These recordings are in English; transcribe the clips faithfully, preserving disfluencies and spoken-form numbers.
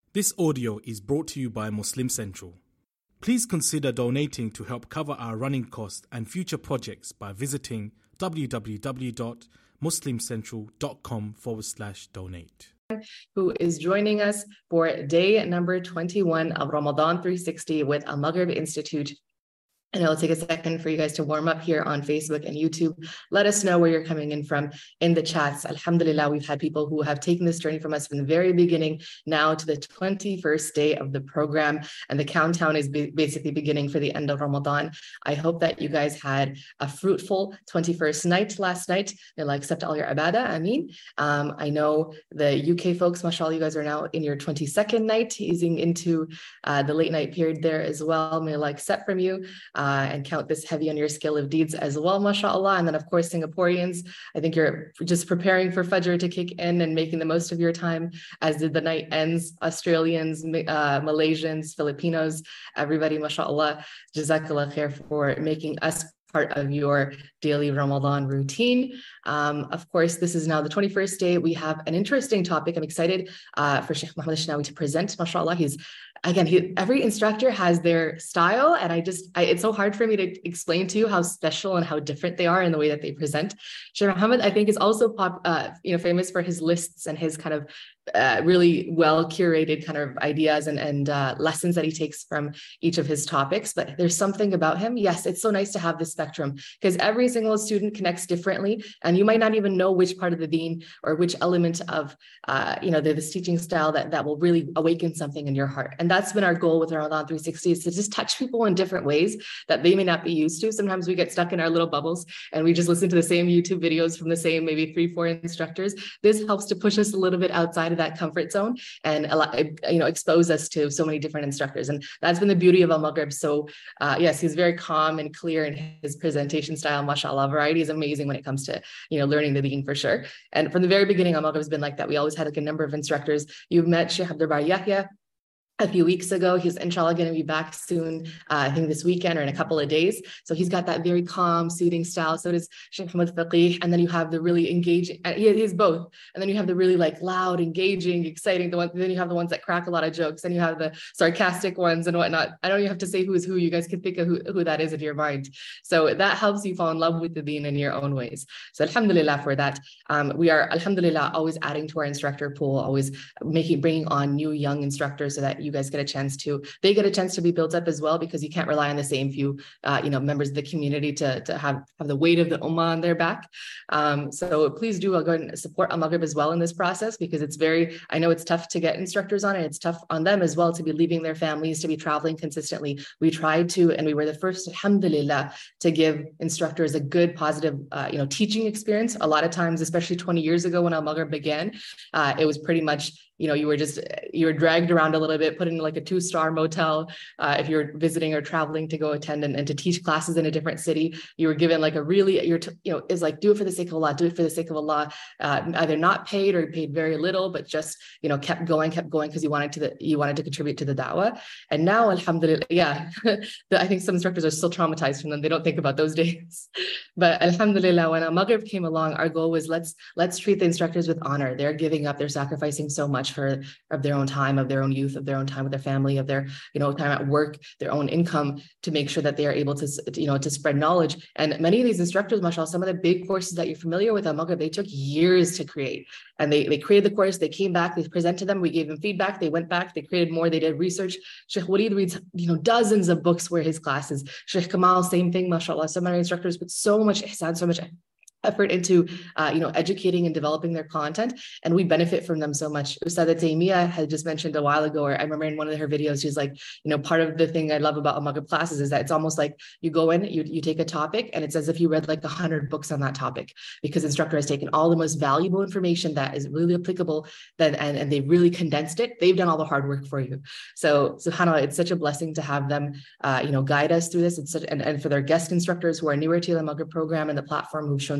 This audio is brought to you by Muslim Central. Please consider donating to help cover our running costs and future projects by visiting www.muslimcentral.com forward slash donate. Who is joining us for day number twenty-one of Ramadan three sixty with Al Maghrib Institute. And it'll take a second for you guys to warm up here on Facebook and YouTube. Let us know where you're coming in from in the chats. Alhamdulillah, we've had people who have taken this journey from us from the very beginning now to the twenty-first day of the program. And the countdown is basically beginning for the end of Ramadan. I hope that you guys had a fruitful twenty-first night last night. May Allah accept all your ibadah. Ameen. Um, I know the U K folks, mashallah, you guys are now in your twenty-second night, easing into uh, the late night period there as well. May Allah accept from you. Uh, and count this heavy on your scale of deeds as well, mashallah. And then, of course, Singaporeans, I think you're just preparing for Fajr to kick in and making the most of your time as the, the night ends. Australians, uh, Malaysians, Filipinos, everybody, mashallah, jazakallah khair for making us part of your daily Ramadan routine. Um, of course, this is now the twenty-first day. We have an interesting topic. I'm excited uh, for Sheikh Muhammad Ashnawi to present, mashallah. He's, again, he, every instructor has their style, and I just, I, it's so hard for me to explain to you how special and how different they are in the way that they present. Sheikh Muhammad, I think, is also pop, uh, you know, famous for his lists and his kind of uh, really well curated kind of ideas and, and uh, lessons that he takes from each of his topics. But there's something about him. Yes, it's so nice to have this spectrum because every single student connects differently, and you might not even know which part of the deen or which element of, uh, you know, the, this teaching style that, that will really awaken something in your heart. And that's been our goal with Ramadan three sixty, is to just touch people in different ways that they may not be used to. Sometimes we get stuck in our little bubbles and we just listen to the same YouTube videos from the same maybe three, four instructors. This helps to push us a little bit outside of that comfort zone and, you know, expose us to so many different instructors. And that's been the beauty of Al Maghrib. So uh, yes, he's very calm and clear in his presentation style. MashaAllah, variety is amazing when it comes to, you know, learning the deen for sure. And from the very beginning, Al Maghrib has been like that. We always had like a number of instructors. You've met Sheikh Abdul Bari Yahya a few weeks ago. He's inshallah going to be back soon, uh, I think this weekend or in a couple of days. So he's got that very calm, soothing style. So does Sheikh Muhammad Faqih. And then you have the really engaging, uh, he, he's both. And then you have the really like loud, engaging, exciting, the one, then you have the ones that crack a lot of jokes, and you have the sarcastic ones and whatnot. I don't even have to say who is who. You guys can think of who, who that is in your mind. So that helps you fall in love with the deen in your own ways. So alhamdulillah for that. Um, we are, alhamdulillah, always adding to our instructor pool, always making, bringing on new young instructors so that you You guys get a chance to, they get a chance to be built up as well, because you can't rely on the same few, uh, you know, members of the community to, to have, have the weight of the ummah on their back. Um, so please do, I'll go ahead and support Al Maghrib as well in this process, because it's very, I know it's tough to get instructors on it. It's tough on them as well to be leaving their families, to be traveling consistently. We tried to, and we were the first, alhamdulillah, to give instructors a good, positive, uh, you know, teaching experience. A lot of times, especially twenty years ago when Al Maghrib began, uh, it was pretty much, you know, you were just, you were dragged around a little bit, put in like a two-star motel. Uh, if you're visiting or traveling to go attend and, and to teach classes in a different city, you were given like a really, you're, t- you know, is like, do it for the sake of Allah, do it for the sake of Allah, uh, either not paid or paid very little, but just, you know, kept going, kept going because you wanted to, the, you wanted to contribute to the da'wah. And now, alhamdulillah, yeah, the, I think some instructors are still traumatized from them. They don't think about those days. But alhamdulillah, when Al Maghrib came along, our goal was let's, let's treat the instructors with honor. They're giving up, they're sacrificing so much for of their own time, of their own youth, of their own time with their family, of their, you know, time at work, their own income, to make sure that they are able to, you know, to spread knowledge. And many of these instructors, mashallah, some of the big courses that you're familiar with Al Maghrib, they took years to create. And they, they created the course, they came back, they presented them, we gave them feedback, they went back, they created more, they did research. Sheikh Waleed reads, you know, dozens of books were his classes. Sheikh Kamal, same thing, mashallah. Some of our instructors put so much ihsan, so much effort into, uh, you know, educating and developing their content, and we benefit from them so much. Ustada Taymiyah had just mentioned a while ago, or I remember in one of her videos, she's like, you know, part of the thing I love about Al Maghrib classes is that it's almost like you go in, you, you take a topic, and it's as if you read like a hundred books on that topic, because the instructor has taken all the most valuable information that is really applicable, then and, and they really condensed it. They've done all the hard work for you. So subhanAllah, it's such a blessing to have them, uh, you know, guide us through this. It's such, and, and for their guest instructors who are newer to the Al Maghrib program and the platform, who've shown so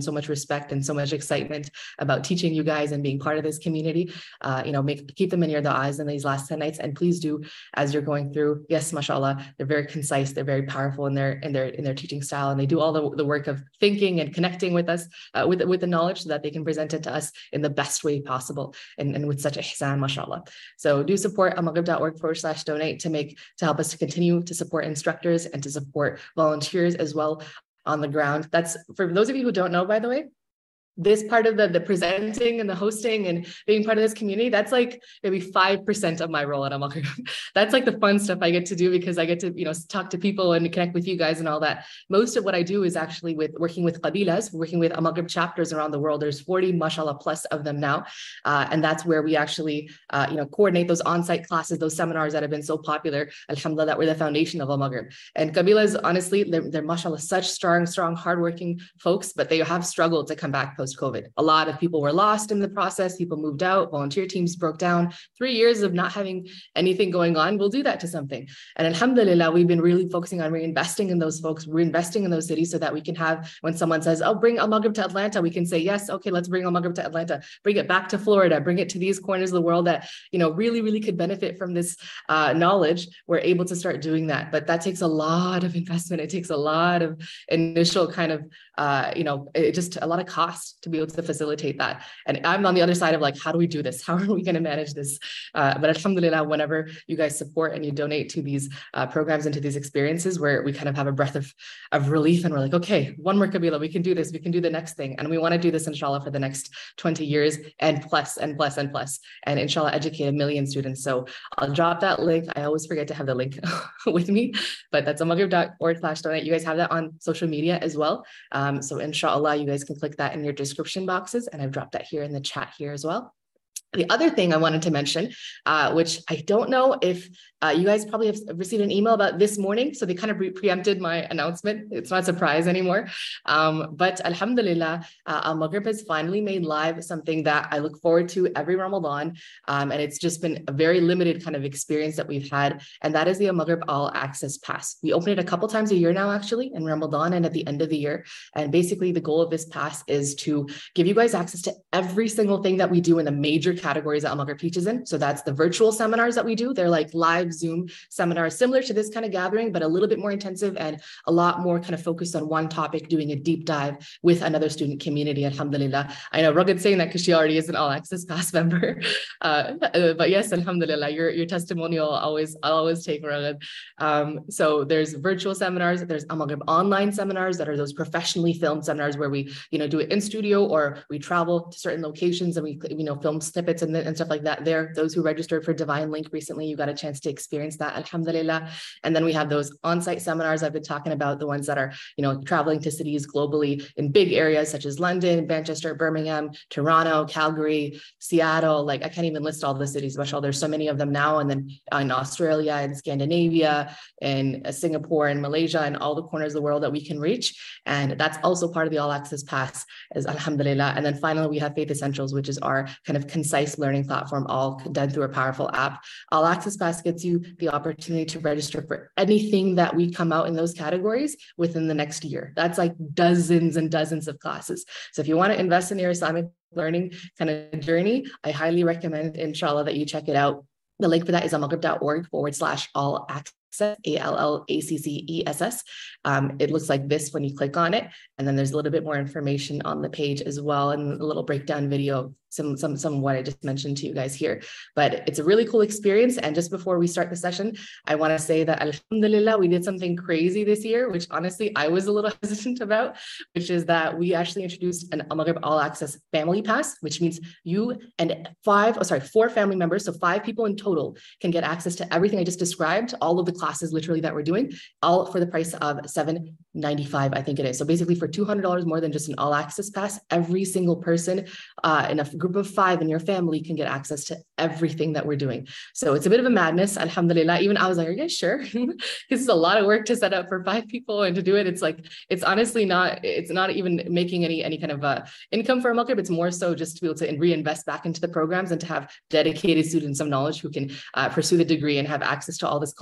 so much respect and so much excitement about teaching you guys and being part of this community. Uh, you know, make keep them in your du'as in these last ten nights. And please do, as you're going through, yes, mashallah, they're very concise, they're very powerful in their in their in their teaching style, and they do all the, the work of thinking and connecting with us, uh, with, with the knowledge, so that they can present it to us in the best way possible and, and with such ihsan, mashallah. So do support almaghrib.org forward slash donate to make to help us to continue to support instructors and to support volunteers as well on the ground. That's for those of you who don't know, by the way, this part of the, the presenting and the hosting and being part of this community, that's like maybe five percent of my role at Al-Maghrib. That's like the fun stuff I get to do, because I get to, you know, talk to people and connect with you guys and all that. Most of what I do is actually with working with qabilas, working with Al-Maghrib chapters around the world. There's forty, mashallah, plus of them now. Uh, and that's where we actually, uh, you know, coordinate those on-site classes, those seminars that have been so popular, alhamdulillah, that were the foundation of Al-Maghrib. And qabilas, honestly, they're, they're mashallah, such strong, strong, hardworking folks, but they have struggled to come back post COVID. A lot of people were lost in the process. People moved out. Volunteer teams broke down. Three years of not having anything going on will do that to something. And alhamdulillah, we've been really focusing on reinvesting in those folks, reinvesting in those cities, so that we can have, when someone says, oh, bring Al-Maghrib to Atlanta, we can say, yes, okay, let's bring Al-Maghrib to Atlanta, bring it back to Florida, bring it to these corners of the world that, you know, really, really could benefit from this uh, knowledge. We're able to start doing that. But that takes a lot of investment. It takes a lot of initial kind of, uh, you know, it just a lot of cost to be able to facilitate that. And I'm on the other side of like, how do we do this? How are we going to manage this? Uh, but alhamdulillah, whenever you guys support and you donate to these uh, programs and to these experiences, where we kind of have a breath of, of relief, and we're like, okay, one more kabila, we can do this, we can do the next thing. And we want to do this, inshallah, for the next twenty years and plus and plus and plus, and inshallah, educate a million students. So I'll drop that link. I always forget to have the link with me, but that's almaghrib.org slash donate. You guys have that on social media as well. Um, so inshallah, you guys can click that in your description boxes, and I've dropped that here in the chat here as well. The other thing I wanted to mention, uh, which I don't know if uh, you guys probably have received an email about this morning, so they kind of pre preempted my announcement. It's not a surprise anymore. Um, but alhamdulillah, uh, Al-Maghrib has finally made live something that I look forward to every Ramadan. Um, and it's just been a very limited kind of experience that we've had. And that is the Al-Maghrib All Access Pass. We open it a couple times a year now, actually, in Ramadan and at the end of the year. And basically the goal of this pass is to give you guys access to every single thing that we do in the major categories that Al-Maghrib teaches in. So that's the virtual seminars that we do. They're like live Zoom seminars, similar to this kind of gathering, but a little bit more intensive and a lot more kind of focused on one topic, doing a deep dive with another student community, alhamdulillah. I know Ragad saying that because she already is an All Access Pass member. Uh, but yes, alhamdulillah, your, your testimonial always, I'll always take, Ragad. Um, so there's virtual seminars, there's Al-Maghrib online seminars that are those professionally filmed seminars where we, you know, do it in studio, or we travel to certain locations and we, you know, film snippets and, and stuff like that there. Those who registered for Divine Link recently, you got a chance to experience that, alhamdulillah. And then we have those on-site seminars I've been talking about, the ones that are, you know, traveling to cities globally in big areas such as London, Manchester, Birmingham, Toronto, Calgary, Seattle. Like I can't even list all the cities, mashallah, there's so many of them now. And then in Australia and Scandinavia and Singapore and Malaysia and all the corners of the world that we can reach. And that's also part of the All Access Pass, is alhamdulillah. And then finally, we have Faith Essentials, which is our kind of concise learning platform, all done through a powerful app. All Access Pass gets you the opportunity to register for anything that we come out in those categories within the next year. That's like dozens and dozens of classes. So if you want to invest in your Islamic learning kind of journey, I highly recommend, inshallah, that you check it out. The link for that is almaghrib.org forward slash all access. A L L A C C E S S. Um, it looks like this when you click on it. And then there's a little bit more information on the page as well, and a little breakdown video some, some, some of what I just mentioned to you guys here. But it's a really cool experience. And just before we start the session, I want to say that alhamdulillah, we did something crazy this year, which honestly, I was a little hesitant about, which is that we actually introduced an Al-Maghrib All Access Family Pass, which means you and five, oh, sorry, four family members, so five people in total can get access to everything I just described, all of the classes literally that we're doing, all for the price of seven ninety-five, I think it is. So basically for two hundred dollars more than just an all access pass, every single person uh, in a group of five in your family can get access to everything that we're doing. So it's a bit of a madness, alhamdulillah. Even I was like, are you guys sure? This is a lot of work to set up for five people and to do it. It's like, it's honestly not, it's not even making any, any kind of uh, income for Al-Maghrib. It's more so just to be able to reinvest back into the programs and to have dedicated students of knowledge who can uh, pursue the degree and have access to all this content and all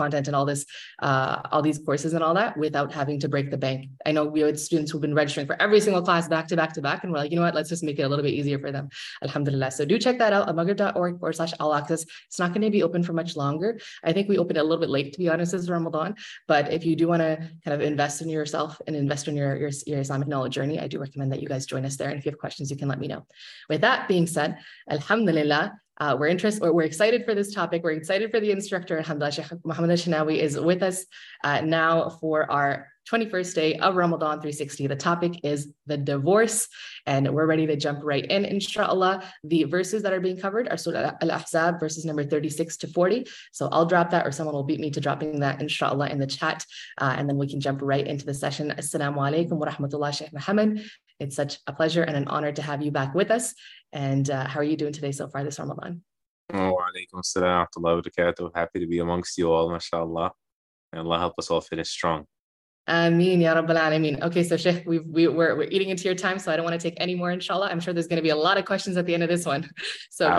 this, uh, all these courses and all that without having to break the bank. I know we had students who've been registering for every single class back to back to back, and we're like, you know what, let's just make it a little bit easier for them. Alhamdulillah. So do check that out, almaghrib.org forward slash all access. It's not going to be open for much longer. I think we opened a little bit late, to be honest, this is Ramadan. But if you do want to kind of invest in yourself and invest in your, your, your Islamic knowledge journey, I do recommend that you guys join us there. And if you have questions, you can let me know. With that being said, Alhamdulillah, uh, we're interested, or we're excited for this topic. We're excited for the instructor. Alhamdulillah, Sheikh Muhammad Al-Shinawi is with us uh, now for our twenty-first day of Ramadan three sixty. The topic is the divorce, and we're ready to jump right in, inshallah. The verses that are being covered are Surah Al-Ahzab, verses number thirty-six to forty. So I'll drop that, or someone will beat me to dropping that, inshallah, in the chat, uh, and then we can jump right into the session. Assalamu alaikum wa rahmatullah, Sheikh Muhammad. It's such a pleasure and an honor to have you back with us. And uh, how are you doing today so far this Ramadan? Oh, wa alaikum assalam wa rahmatullahi wa barakatuh. Happy to be amongst you all, mashallah. And Allah help us all finish strong. Ameen, ya Rabbal Alameen. Okay, so Sheikh, we've, we, we're, we're eating into your time, so I don't want to take any more, inshallah. I'm sure there's going to be a lot of questions at the end of this one. So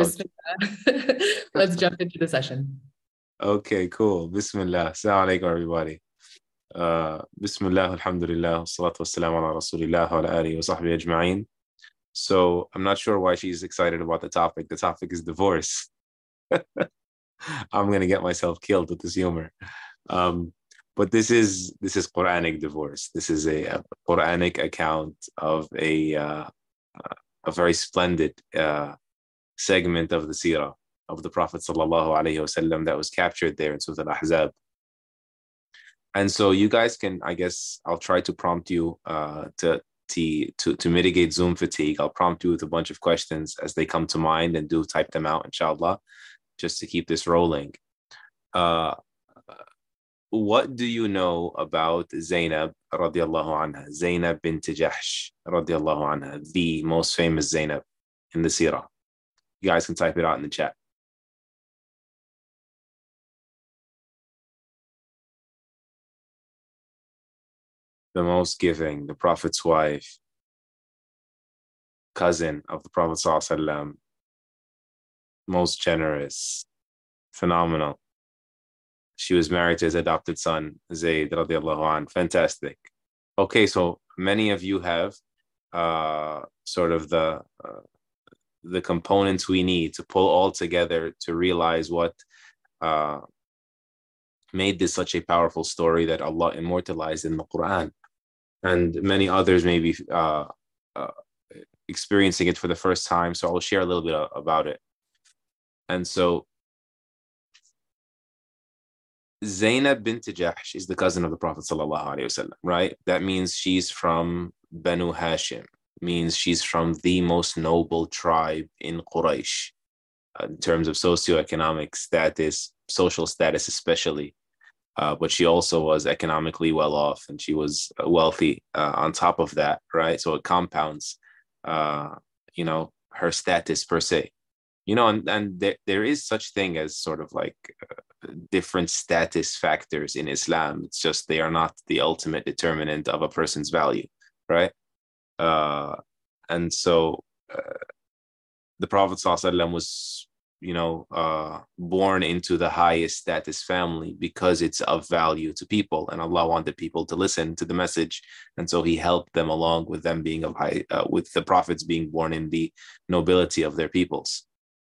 let's jump into the session. Okay, cool. Bismillah. Assalamu alaikum, everybody. Uh, Bismillah, alhamdulillah, salatu wassalamu ala rasulillah wa ala alihi wa sahbihi ajma'in. So I'm not sure why she's excited about the topic. The topic is divorce. I'm going to get myself killed with this humor. Um, But this is this is Quranic divorce. This is a, a Quranic account of a uh, a very splendid uh, segment of the seerah of the Prophet sallallahu alaihi wasallam that was captured there in Surah Al-Ahzab. And so you guys can, I guess, I'll try to prompt you uh, to, to to to mitigate Zoom fatigue. I'll prompt you with a bunch of questions as they come to mind, and do type them out, inshallah, just to keep this rolling. Uh, What do you know about Zainab radiallahu anha? Zainab bint Jahsh radiallahu anha, the most famous Zainab in the seerah. You guys can type it out in the chat. The most giving, the Prophet's wife, cousin of the Prophet sallallahu alaihi wasallam, most generous, phenomenal. She was married to his adopted son, Zayd radiallahu anh. Fantastic. Okay, so many of you have uh, sort of the uh, the components we need to pull all together to realize what uh, made this such a powerful story that Allah immortalized in the Quran. And many others may be uh, uh, experiencing it for the first time, so I'll share a little bit about it. And so Zainab bint Jahsh is the cousin of the Prophet sallallahu alaihi wasallam, right? That means she's from Banu Hashim, means she's from the most noble tribe in Quraysh, uh, in terms of socioeconomic status, social status especially. Uh, but she also was economically well off, and she was wealthy uh, on top of that, right? So it compounds, uh, you know, her status per se. You know, and, and there, there is such thing as sort of like uh, different status factors in Islam. It's just they are not the ultimate determinant of a person's value, right? Uh, and so uh, the Prophet ﷺ was, you know, uh, born into the highest status family because it's of value to people, and Allah wanted people to listen to the message, and so He helped them along with them being of high, uh, with the prophets being born in the nobility of their peoples.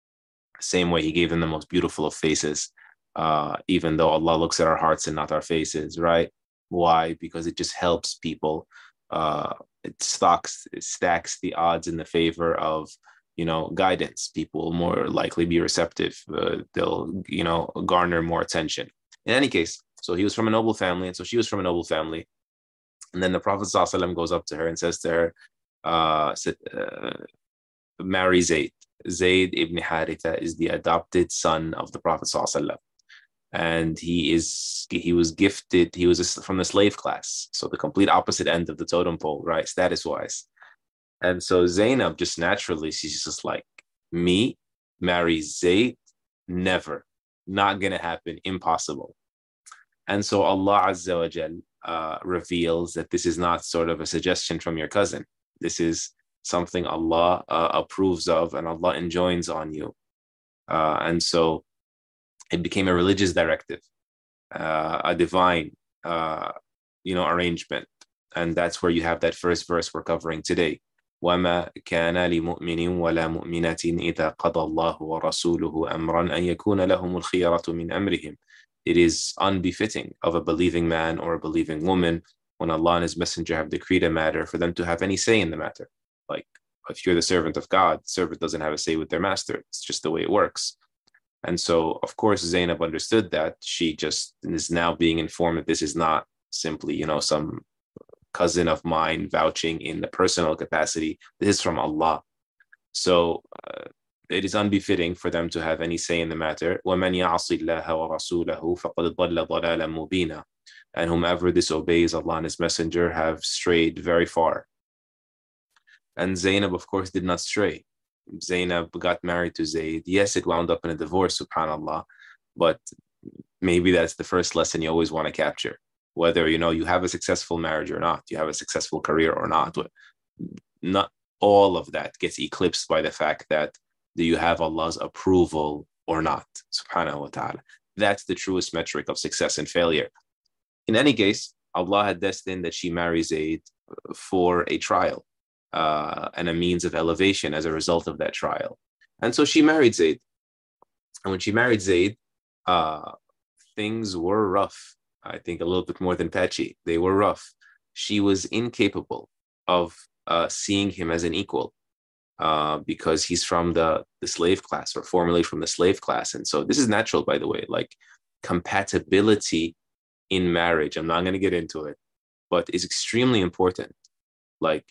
Same way He gave them the most beautiful of faces, uh, even though Allah looks at our hearts and not our faces, right? Why? Because it just helps people. Uh, it stocks, it stacks the odds in the favor of, you know, guidance. People will more likely be receptive. Uh, they'll, you know, garner more attention. In any case, so he was from a noble family, and so she was from a noble family. And then the Prophet ﷺ goes up to her and says to her, uh, uh, marry Zayd. Zayd ibn Haritha is the adopted son of the Prophet ﷺ. And he is he was gifted, he was a, from the slave class. So the complete opposite end of the totem pole, right, status-wise. And so Zainab just naturally, she's just like, me, marry Zayd? Never. Not going to happen. Impossible. And so Allah Azza wa Jal uh, reveals that this is not sort of a suggestion from your cousin. This is something Allah uh, approves of and Allah enjoins on you. Uh, and so it became a religious directive. uh, a divine, uh, you know, arrangement. And that's where you have that first verse we're covering today. وَمَا كَانَ لِمُؤْمِنٍ وَلَا مُؤْمِنَةٍ إِذَا قَضَى اللَّهُ وَرَسُولُهُ أَمْرًا أَن يَكُونَ لَهُمُ الْخِيَرَةُ مِنْ أَمْرِهِمْ. It is unbefitting of a believing man or a believing woman, when Allah and His Messenger have decreed a matter, for them to have any say in the matter. Like, if you're the servant of God, the servant doesn't have a say with their master. It's just the way it works. And so, of course, Zainab understood that. She just is now being informed that this is not simply, you know, some cousin of mine vouching in the personal capacity. This is from Allah. So uh, it is unbefitting for them to have any say in the matter. وَمَنْ يَعْصِ اللَّهَ وَرَسُولَهُ فَقَدْ ضَلَّ ضَلَالًا مُبِينًا. And whomever disobeys Allah and His Messenger have strayed very far. And Zainab, of course, did not stray. Zainab got married to Zayd. Yes, it wound up in a divorce, subhanAllah, but maybe that's the first lesson you always want to capture. Whether, you know, you have a successful marriage or not, you have a successful career or not, not all of that gets eclipsed by the fact that do you have Allah's approval or not, subhanahu wa ta'ala. That's the truest metric of success and failure. In any case, Allah had destined that she marry Zayd for a trial uh, and a means of elevation as a result of that trial. And so she married Zayd. And when she married Zayd, uh, things were rough. I think a little bit more than patchy. They were rough. She was incapable of uh, seeing him as an equal uh, because he's from the, the slave class, or formerly from the slave class. And so this is natural, by the way, like compatibility in marriage. I'm not going to get into it, but it's extremely important. Like,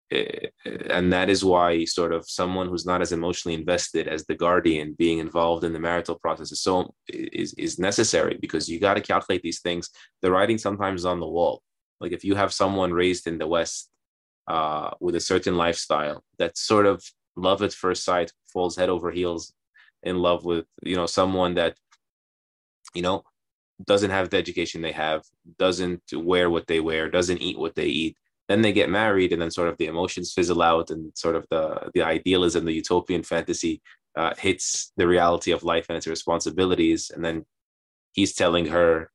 and that is why sort of someone who's not as emotionally invested as the guardian being involved in the marital process is so is, is necessary, because you got to calculate these things. The writing sometimes is on the wall. Like if you have someone raised in the West uh, with a certain lifestyle, that sort of love at first sight, falls head over heels in love with, you know, someone that, you know, doesn't have the education they have, doesn't wear what they wear, doesn't eat what they eat. Then they get married, and then sort of the emotions fizzle out, and sort of the, the idealism, the utopian fantasy uh, hits the reality of life and its responsibilities. And then he's telling her,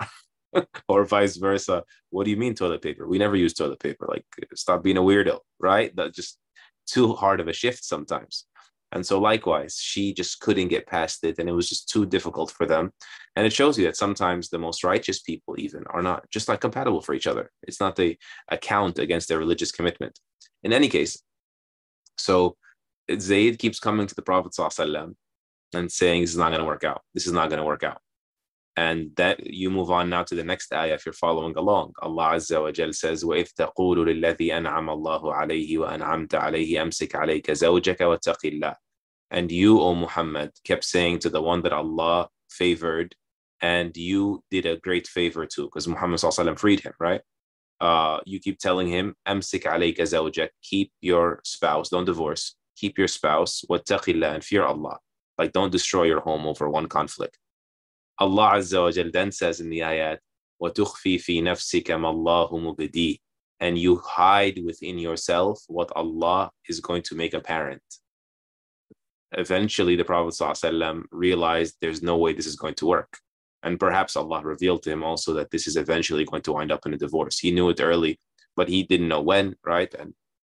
or vice versa, what do you mean toilet paper? We never use toilet paper. Like, stop being a weirdo, right? That's just too hard of a shift sometimes. And so likewise, she just couldn't get past it, and it was just too difficult for them. And it shows you that sometimes the most righteous people even are not just not compatible for each other. It's not the account against their religious commitment. In any case, so Zayd keeps coming to the Prophet ﷺ and saying, this is not going to work out. This is not going to work out. And that you move on now to the next ayah if you're following along. Allah Azza wa Jal says, وَإِذْ تَقُولُ لِلَّذِي أَنْعَمَ اللَّهُ عَلَيْهِ وَأَنْعَمْتَ عَلَيْهِ أَمْسِكْ عَلَيْكَ زَوْجَكَ وَاتَّقِ اللَّهِ. And you, O Muhammad, kept saying to the one that Allah favored and you did a great favor to, because Muhammad sallallahu alaihi wasallam freed him, right? Uh, you keep telling him, أَمْسِكْ عَلَيْكَ زَوْجَكَ, keep your spouse, don't divorce, keep your spouse, وَاتَّقِ اللَّهِ, and fear Allah. Like, don't destroy your home over one conflict. Allah Azza wa Jal then says in the ayat, وَتُخْفِي فِي نَفْسِكَ مَا اللَّهُ مُبْدِيهِ, and you hide within yourself what Allah is going to make apparent. Eventually, the Prophet ﷺ realized there's no way this is going to work. And perhaps Allah revealed to him also that this is eventually going to wind up in a divorce. He knew it early, but he didn't know when, right? And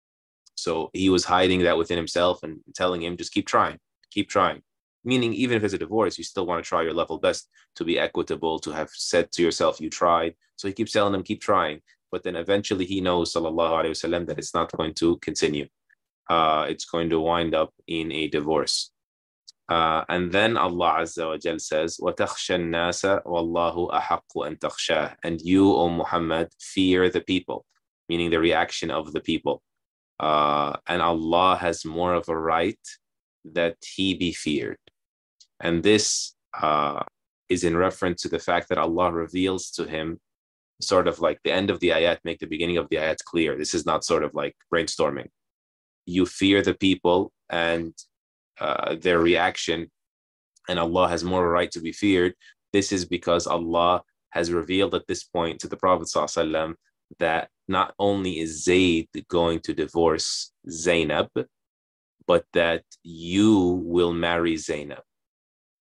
so he was hiding that within himself and telling him, just keep trying, keep trying. Meaning, even if it's a divorce, you still want to try your level best to be equitable, to have said to yourself, you tried. So he keeps telling him, keep trying. But then eventually he knows, sallallahu alayhi wasallam, that it's not going to continue. Uh, it's going to wind up in a divorce. Uh, and then Allah Azza wa Jal says, وَتَخْشَى النَّاسَ وَاللَّهُ أَحَقُّ أَن تَخْشَاهُ. And you, O Muhammad, fear the people, meaning the reaction of the people. Uh, and Allah has more of a right that he be feared. And this uh, is in reference to the fact that Allah reveals to him, sort of like the end of the ayat, make the beginning of the ayat clear. This is not sort of like brainstorming. You fear the people and uh, their reaction, and Allah has more right to be feared. This is because Allah has revealed at this point to the Prophet ﷺ that not only is Zayd going to divorce Zainab, but that you will marry Zainab.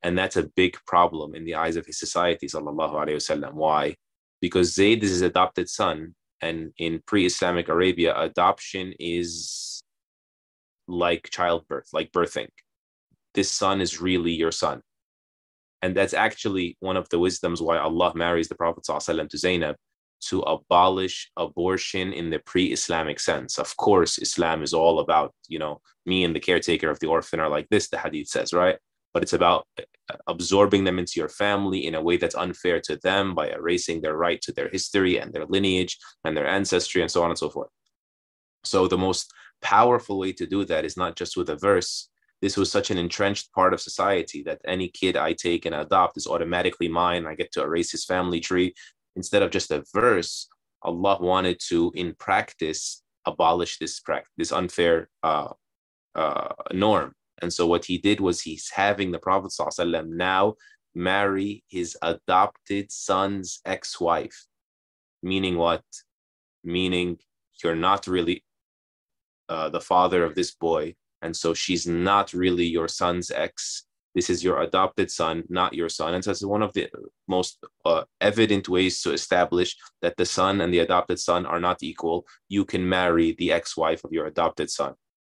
And that's a big problem in the eyes of his society, sallallahu alayhi wasallam. Why? Because Zayd is his adopted son, and in pre-Islamic Arabia, adoption is like childbirth, like birthing. This son is really your son. And that's actually one of the wisdoms why Allah marries the Prophet ﷺ to Zainab, to abolish abortion in the pre-Islamic sense. Of course, Islam is all about, you know, me and the caretaker of the orphan are like this, the hadith says, right? But it's about absorbing them into your family in a way that's unfair to them by erasing their right to their history and their lineage and their ancestry and so on and so forth. So the most powerful way to do that is not just with a verse. This was such an entrenched part of society that any kid I take and adopt is automatically mine. I get to erase his family tree. Instead of just a verse, Allah wanted to, in practice, abolish this, this unfair uh, uh, norm. And so what he did was he's having the Prophet ﷺ now marry his adopted son's ex-wife. Meaning what? Meaning you're not really uh, the father of this boy. And so she's not really your son's ex. This is your adopted son, not your son. And so it's one of the most uh, evident ways to establish that the son and the adopted son are not equal. You can marry the ex-wife of your adopted son,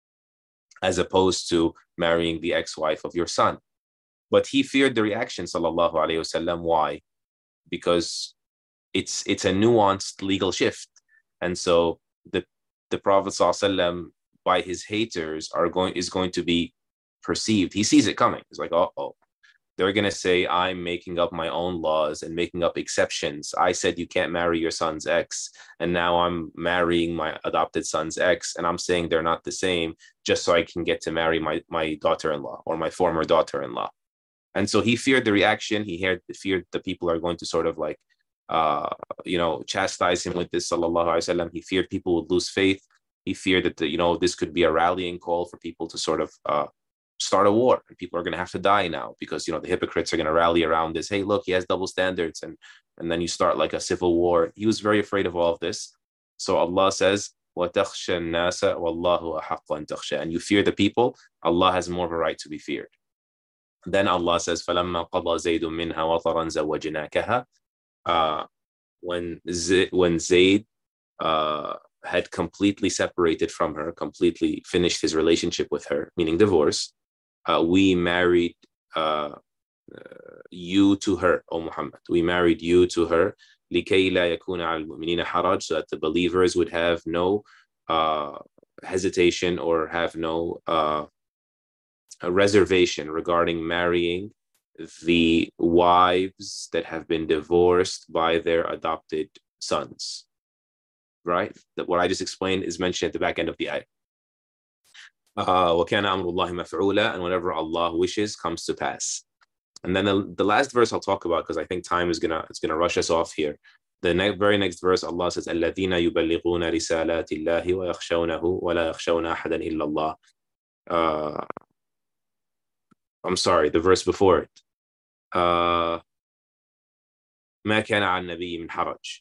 as opposed to marrying the ex-wife of your son. But he feared the reaction, sallallahu alayhi wasallam. Why? Because it's it's a nuanced legal shift. And so the, the Prophet sallallahu alayhi wasallam, by his haters, are going is going to be perceived. He sees it coming. He's like, uh-oh. They're going to say, I'm making up my own laws and making up exceptions. I said you can't marry your son's ex, and now I'm marrying my adopted son's ex, and I'm saying they're not the same just so I can get to marry my, my daughter-in-law or my former daughter-in-law. And so he feared the reaction. He feared, feared the people are going to sort of like, uh, you know, chastise him with this, sallallahu alaihi wasallam. He feared people would lose faith. He feared that, the, you know, this could be a rallying call for people to sort of uh, start a war, and people are going to have to die now because, you know, the hypocrites are going to rally around this. Hey, look, he has double standards. And, and then you start like a civil war. He was very afraid of all of this. So Allah says, وَتَخْشَى النَّاسَ وَاللَّهُ أَحَقُّ أَن تَخْشَى. And you fear the people, Allah has more of a right to be feared. Then Allah says, فَلَمَّا قَضَى زَيْدٌ مِّنْهَا وَطَرًا زَوَّجْنَاكَهَا. Uh, when, Z- when Zayd uh, had completely separated from her, completely finished his relationship with her, meaning divorce, uh, we married uh, uh, you to her, O Muhammad. We married you to her, لِكَيْ لَا يَكُونَ عَلَى الْمُؤْمِنِينَ حَرَجٌ, so that the believers would have no uh, hesitation or have no uh, a reservation regarding marrying the wives that have been divorced by their adopted sons. Right? That what I just explained is mentioned at the back end of the ayah. Uh, وَكَانَ أَمْرُ اللَّهِ مَفْعُولًا, and whatever Allah wishes comes to pass. And then the, the last verse I'll talk about, because I think time is gonna it's gonna rush us off here. The ne- very next verse, Allah says, الَّذِينَ يُبَلِّغُونَ رِسَالَاتِ اللَّهِ وَيَخْشَوْنَهُ وَلَا يَخْشَوْنَ أَحَدًا إِلَّا اللَّهِ. I'm sorry, the verse before it. Uh, مَا كَانَ عَلَى النَّبِيِّ مِنْ حَرَجٍ.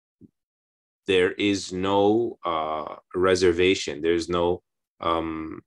There is no uh, reservation. There's no um,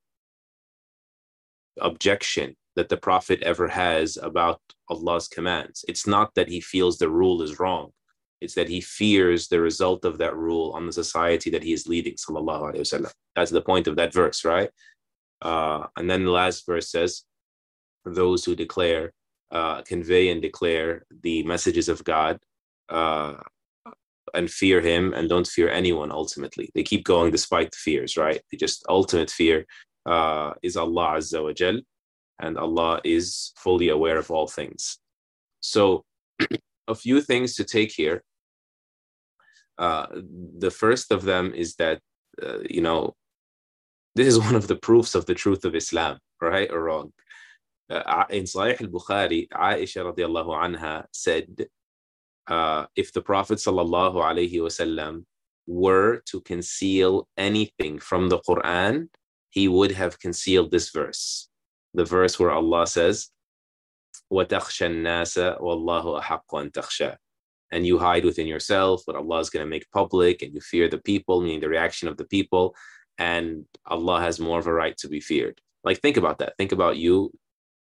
objection that the Prophet ever has about Allah's commands. It's not that he feels the rule is wrong. It's that he fears the result of that rule on the society that he is leading, sallallahu alaihi wasallam. That's the point of that verse, right? Uh, and then the last verse says, those who declare, uh, convey and declare the messages of God, uh, and fear him and don't fear anyone ultimately. They keep going despite the fears, right? They just ultimate fear uh, is Allah Azza wa Jal, and Allah is fully aware of all things. So a few things to take here. Uh, the first of them is that, uh, you know, this is one of the proofs of the truth of Islam, right or wrong. Uh, in Sahih al-Bukhari, Aisha radiallahu anha said, Uh, if the Prophet sallallahu alaihi wasallam were to conceal anything from the Quran, he would have concealed this verse. The verse where Allah says, وَتَخْشَى النَّاسَ وَاللَّهُ أَحَقُّ أَن تَخْشَى. And you hide within yourself what Allah is going to make public, and you fear the people, meaning the reaction of the people, and Allah has more of a right to be feared. Like, think about that. Think about you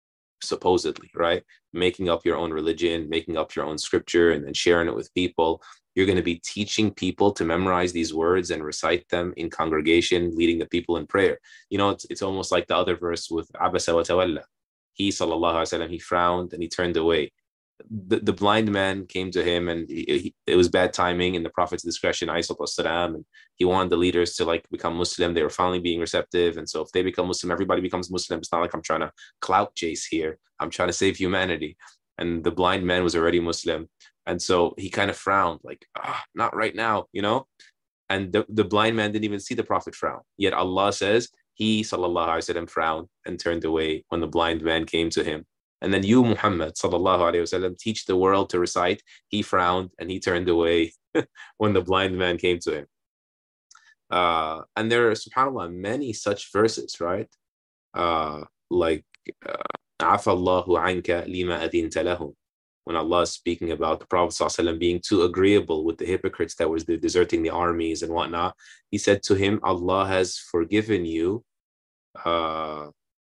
supposedly, right? Making up your own religion, making up your own scripture, and then sharing it with people. You're going to be teaching people to memorize these words and recite them in congregation, leading the people in prayer. You know, it's, it's almost like the other verse with Abasa wa Tawalla. He, sallallahu alaihi wasallam, he frowned and he turned away. The, the blind man came to him, and he, he, it was bad timing in the Prophet's discretion, والسلام, and he wanted the leaders to like become Muslim. They were finally being receptive, and so if they become Muslim, everybody becomes Muslim. It's not like I'm trying to clout chase here. I'm trying to save humanity. And the blind man was already Muslim, and so he kind of frowned, like, ah, not right now, you know. And the, the blind man didn't even see the Prophet frown. Yet Allah says he, sallallahu alaihi wasallam, frowned and turned away when the blind man came to him. And then you, Muhammad, sallallahu alaihi wasallam, teach the world to recite. He frowned and he turned away when the blind man came to him. Uh, and there are, subhanAllah, many such verses, right? Uh, like, عَفَى اللَّهُ عَنْكَ لِمَا أَذِنْتَ لَهُمْ. When Allah is speaking about the Prophet ﷺ being too agreeable with the hypocrites that was deserting the armies and whatnot, he said to him, Allah has forgiven you. Uh,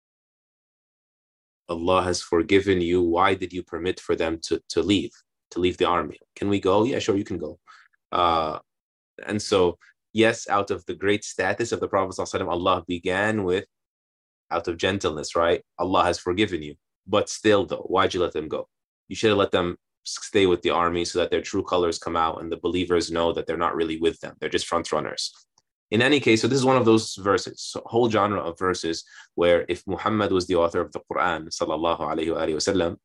Allah has forgiven you. Why did you permit for them to, to leave, to leave the army? Can we go? Yeah, sure, you can go. Uh, and so, yes, out of the great status of the Prophet ﷺ, Allah began with, out of gentleness, right? Allah has forgiven you. But still, though, why'd you let them go? You should have let them stay with the army so that their true colors come out and the believers know that they're not really with them. They're just front runners. In any case, so this is one of those verses, a whole genre of verses where if Muhammad was the author of the Quran, sallallahu alayhi wa sallam,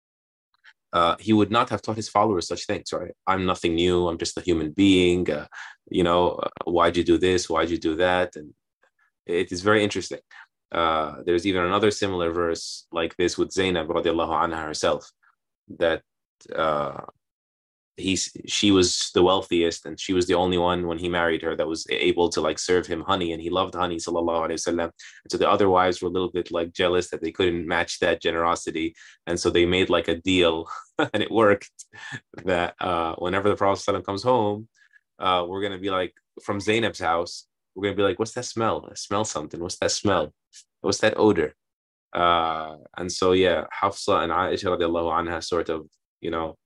uh, he would not have taught his followers such things, right? I'm nothing new. I'm just a human being. Uh, you know, uh, why'd you do this? Why'd you do that? And it is very interesting. Uh, there's even another similar verse like this with Zainab radiallahu anha herself, that uh, he's she was the wealthiest and she was the only one when he married her that was able to like serve him honey, and he loved honey, sallallahu alaihi wasallam. And so the other wives were a little bit like jealous that they couldn't match that generosity, and so they made like a deal and it worked, that uh, whenever the Prophet ﷺ comes home, uh, we're gonna be like, from Zainab's house, we're gonna be like, what's that smell? I smell something. What's that smell? What's that odor? Uh, and so, yeah, Hafsa and Aisha radiallahu anha sort of, you know,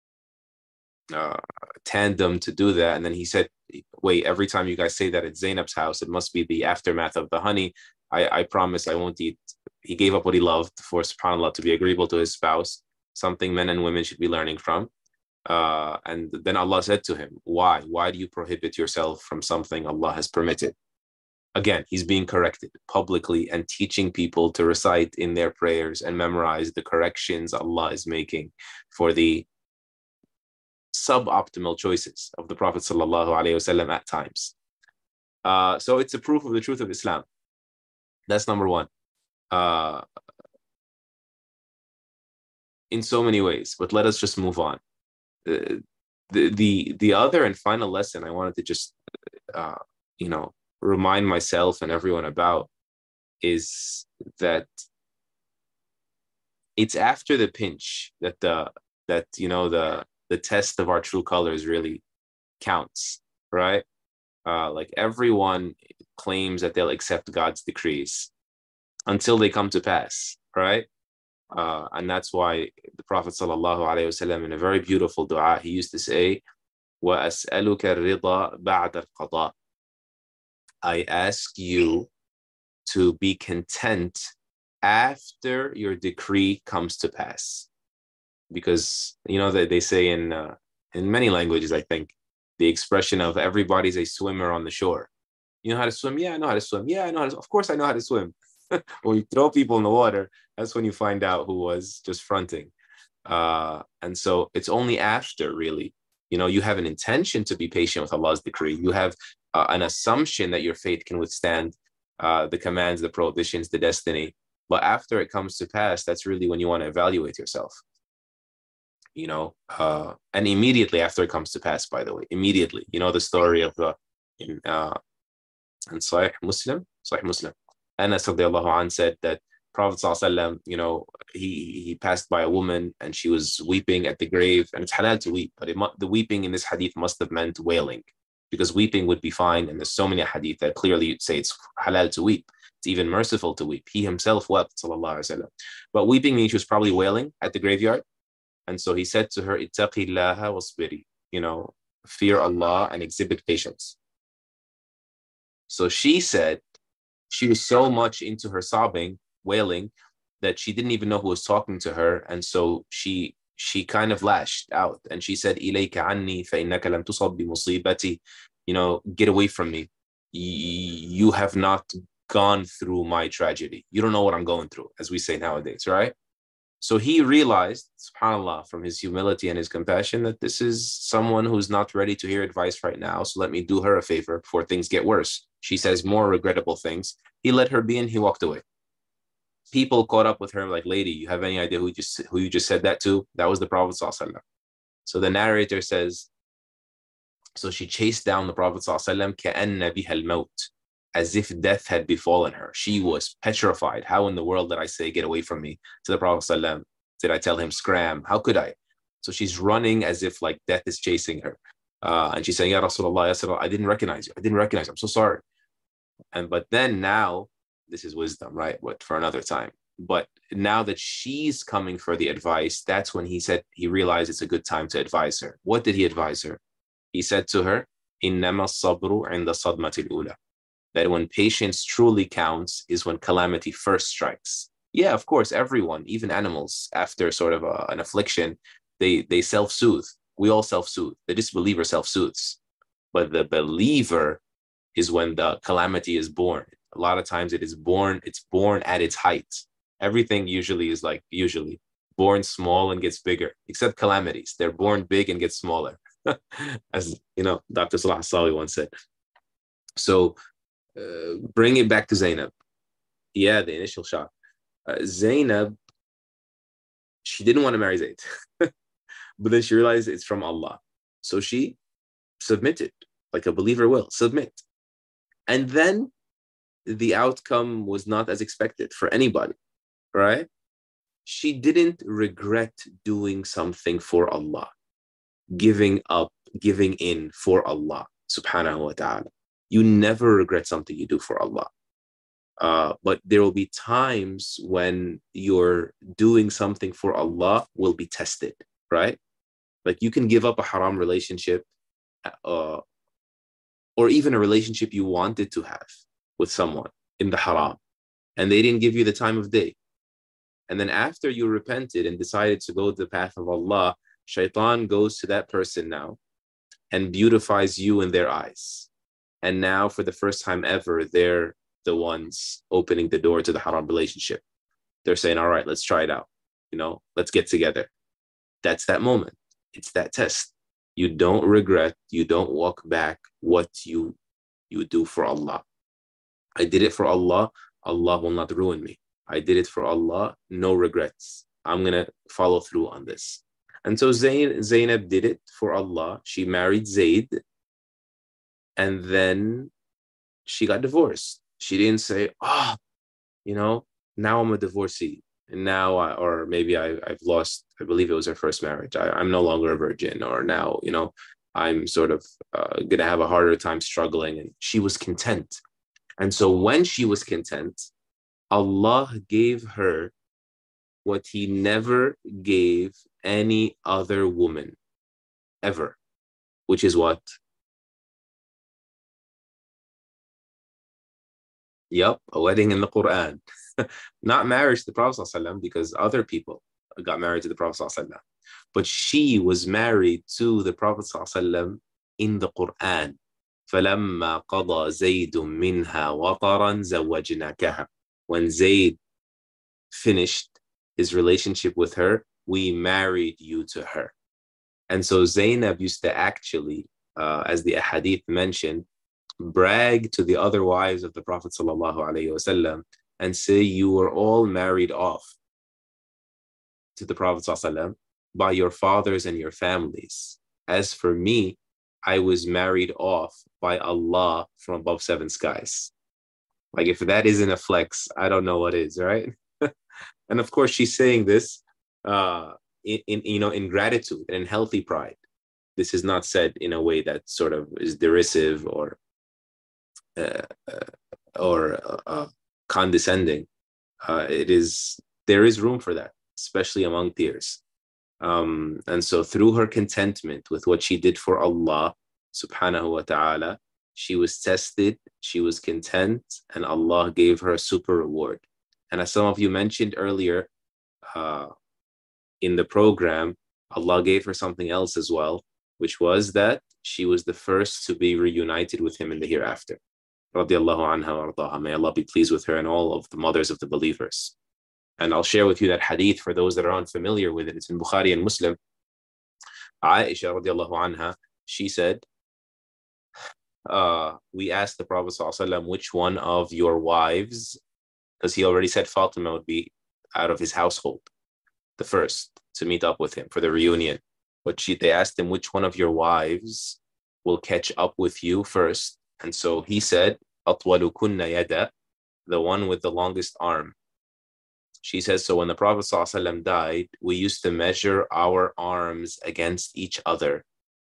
uh, tandem to do that. And then he said, wait, every time you guys say that at Zainab's house, it must be the aftermath of the honey. I, I promise I won't eat. He gave up what he loved for, subhanAllah, to be agreeable to his spouse, something men and women should be learning from. Uh, and then Allah said to him, why? Why do you prohibit yourself from something Allah has permitted? Again, he's being corrected publicly and teaching people to recite in their prayers and memorize the corrections Allah is making for the suboptimal choices of the Prophet sallallahu alaihi wasallam at times. Uh, so it's a proof of the truth of Islam. That's number one. Uh, in so many ways, but let us just move on. Uh, the, the, the other and final lesson I wanted to just, uh, you know, remind myself and everyone about is that it's after the pinch that the that you know the the test of our true colors really counts, right? Uh, like everyone claims that they'll accept God's decrees until they come to pass, right? Uh, and that's why the Prophet sallallahu alaihi wasallam, in a very beautiful dua, he used to say, وَأَسْأَلُكَ الرِّضَى بَعْدَ الْقَضَاءِ. I ask you to be content after your decree comes to pass. Because, you know, they, they say in uh, in many languages, I think, the expression of everybody's a swimmer on the shore. You know how to swim? Yeah, I know how to swim. Yeah, I know how to Of course I know how to swim. When you throw people in the water, that's when you find out who was just fronting. Uh, and so it's only after, really, you know, you have an intention to be patient with Allah's decree. You have uh, an assumption that your faith can withstand uh, the commands, the prohibitions, the destiny. But after it comes to pass, that's really when you want to evaluate yourself. You know, uh, and immediately after it comes to pass, by the way, immediately, you know, the story of the, in, uh, in Sahih Muslim, Sahih Muslim, Anas radiallahu anh said that Prophet ﷺ, you know, he, he passed by a woman and she was weeping at the grave, and it's halal to weep, but it, the weeping in this hadith must have meant wailing, because weeping would be fine. And there's so many hadith that clearly say it's halal to weep. It's even merciful to weep. He himself wept, sallallahu alaihi wasallam. But weeping means she was probably wailing at the graveyard. And so he said to her, ittaqillaha wasbiri, you know, fear Allah and exhibit patience. So she said she was so much into her sobbing, wailing, that she didn't even know who was talking to her. And so she she kind of lashed out and she said, ilayka anni fa innaka lam tusab bi musibati, you know, get away from me. You have not gone through my tragedy. You don't know what I'm going through, as we say nowadays, right? So he realized, subhanAllah, from his humility and his compassion, that this is someone who's not ready to hear advice right now. So let me do her a favor before things get worse. She says more regrettable things. He let her be and he walked away. People caught up with her like, lady, you have any idea who you just who you just said that to? That was the Prophet ﷺ. So the narrator says, so she chased down the Prophet ﷺ كَأَنَّ بِهَا الْمَوْتِ, as if death had befallen her. She was petrified. How in the world did I say, get away from me, to the Prophet ﷺ? Did I tell him, scram? How could I? So she's running as if like death is chasing her. Uh, and she's saying, Ya Rasulullah, Ya Rasulullah, I didn't recognize you. I didn't recognize you. I'm so sorry. And but then now, this is wisdom, right? What for another time. But now that she's coming for the advice, that's when he said, he realized it's a good time to advise her. What did he advise her? He said to her, إِنَّمَا الصَّبْرُ عِنْدَ الصَّدْمَةِ الْأُولَى, that when patience truly counts is when calamity first strikes. Yeah, of course, everyone, even animals, after sort of a, an affliction, they, they self-soothe. We all self-soothe. The disbeliever self-soothes. But the believer is when the calamity is born. A lot of times it is born, it's born at its height. Everything usually is like, usually, born small and gets bigger, except calamities. They're born big and get smaller. As, you know, Doctor Salah Sawi once said. So, uh, bring it back to Zainab. Yeah, the initial shock. Uh, Zainab, she didn't want to marry Zayd. But then she realized it's from Allah. So she submitted, like a believer will, submit. And then the outcome was not as expected for anybody, right? She didn't regret doing something for Allah, giving up, giving in for Allah, subhanahu wa ta'ala. You never regret something you do for Allah. Uh, but there will be times when you're doing something for Allah will be tested, right? Like you can give up a haram relationship, uh, or even a relationship you wanted to have with someone in the haram, and they didn't give you the time of day. And then after you repented and decided to go the path of Allah, shaitan goes to that person now and beautifies you in their eyes. And now for the first time ever, they're the ones opening the door to the haram relationship. They're saying, all right, let's try it out. You know, let's get together. That's that moment. It's that test. You don't regret, you don't walk back what you, you do for Allah. I did it for Allah, Allah will not ruin me. I did it for Allah, no regrets. I'm going to follow through on this. And so Zayn, Zainab did it for Allah. She married Zayd, and then she got divorced. She didn't say, oh, you know, now I'm a divorcee. And now, I, or maybe I, I've lost, I believe it was her first marriage. I, I'm no longer a virgin, or now, you know, I'm sort of uh, going to have a harder time struggling. And she was content. And so when she was content, Allah gave her what he never gave any other woman ever, which is what? Yep, a wedding in the Quran. Not marriage to the Prophet ﷺ, because other people got married to the Prophet ﷺ. But she was married to the Prophet ﷺ in the Quran. فَلَمَّا قَضَى زَيْدٌ مِّنْهَا وَطَرًا زَوَّجْنَاكَهَا. When Zayd finished his relationship with her, we married you to her. And so Zainab used to actually, uh, as the ahadith mentioned, brag to the other wives of the Prophet ﷺ and say, you were all married off to the Prophet ﷺ by your fathers and your families. As for me, I was married off by Allah from above seven skies. Like if that isn't a flex, I don't know what is, right? And of course, she's saying this uh, in, in, you know, in gratitude and in healthy pride. this is not said in a way that sort of is derisive or uh, uh, or uh, condescending. Uh, it is there is room for that, especially among peers. Um, and so through her contentment with what she did for Allah subhanahu wa ta'ala, she was tested, she was content, and Allah gave her a super reward. And as some of you mentioned earlier uh, in the program, Allah gave her something else as well, which was that she was the first to be reunited with him in the hereafter. Radiallahu anha wa ardaha. May Allah be pleased with her and all of the mothers of the believers. And I'll share with you that hadith for those that are unfamiliar with it. It's in Bukhari and Muslim. Aisha radiallahu anha, she said, uh, we asked the Prophet ﷺ, which one of your wives, because he already said Fatima would be out of his household, the first to meet up with him for the reunion. But she, they asked him, which one of your wives will catch up with you first? And so he said, أطولكن يدا, the one with the longest arm. She says, so when the Prophet ﷺ died, we used to measure our arms against each other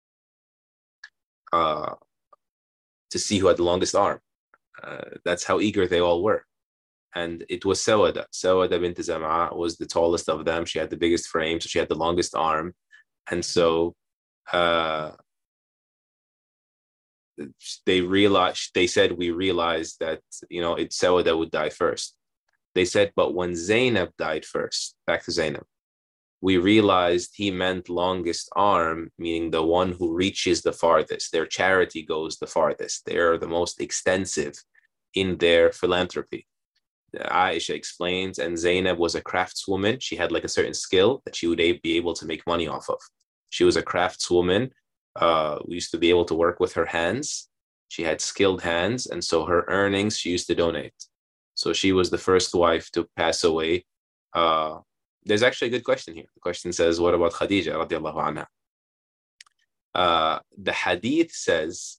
uh, to see who had the longest arm. Uh, that's how eager they all were. And it was Sawada. Sawada bint Zam'a was the tallest of them. She had the biggest frame, so she had the longest arm. And so uh, they realized, they said, we realized that, you know, it's Sawada would die first. They said, but when Zainab died first, back to Zainab, we realized he meant longest arm, meaning the one who reaches the farthest. Their charity goes the farthest. They're the most extensive in their philanthropy. Aisha explains, and Zainab was a craftswoman. She had like a certain skill that she would be able to make money off of. She was a craftswoman. Uh, we used to be able to work with her hands. She had skilled hands, and so her earnings she used to donate. So she was the first wife to pass away. Uh, there's actually a good question here. The question says, what about Khadija radiallahu anha? Uh, the hadith says,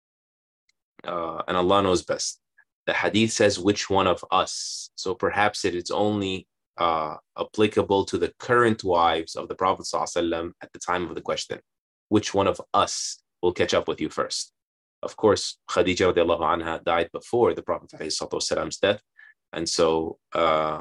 uh, and Allah knows best, the hadith says, which one of us? So perhaps it is only uh, applicable to the current wives of the Prophet ﷺ at the time of the question. Which one of us will catch up with you first? Of course, Khadija radiallahu anha died before the Prophet ﷺ's death. And so uh,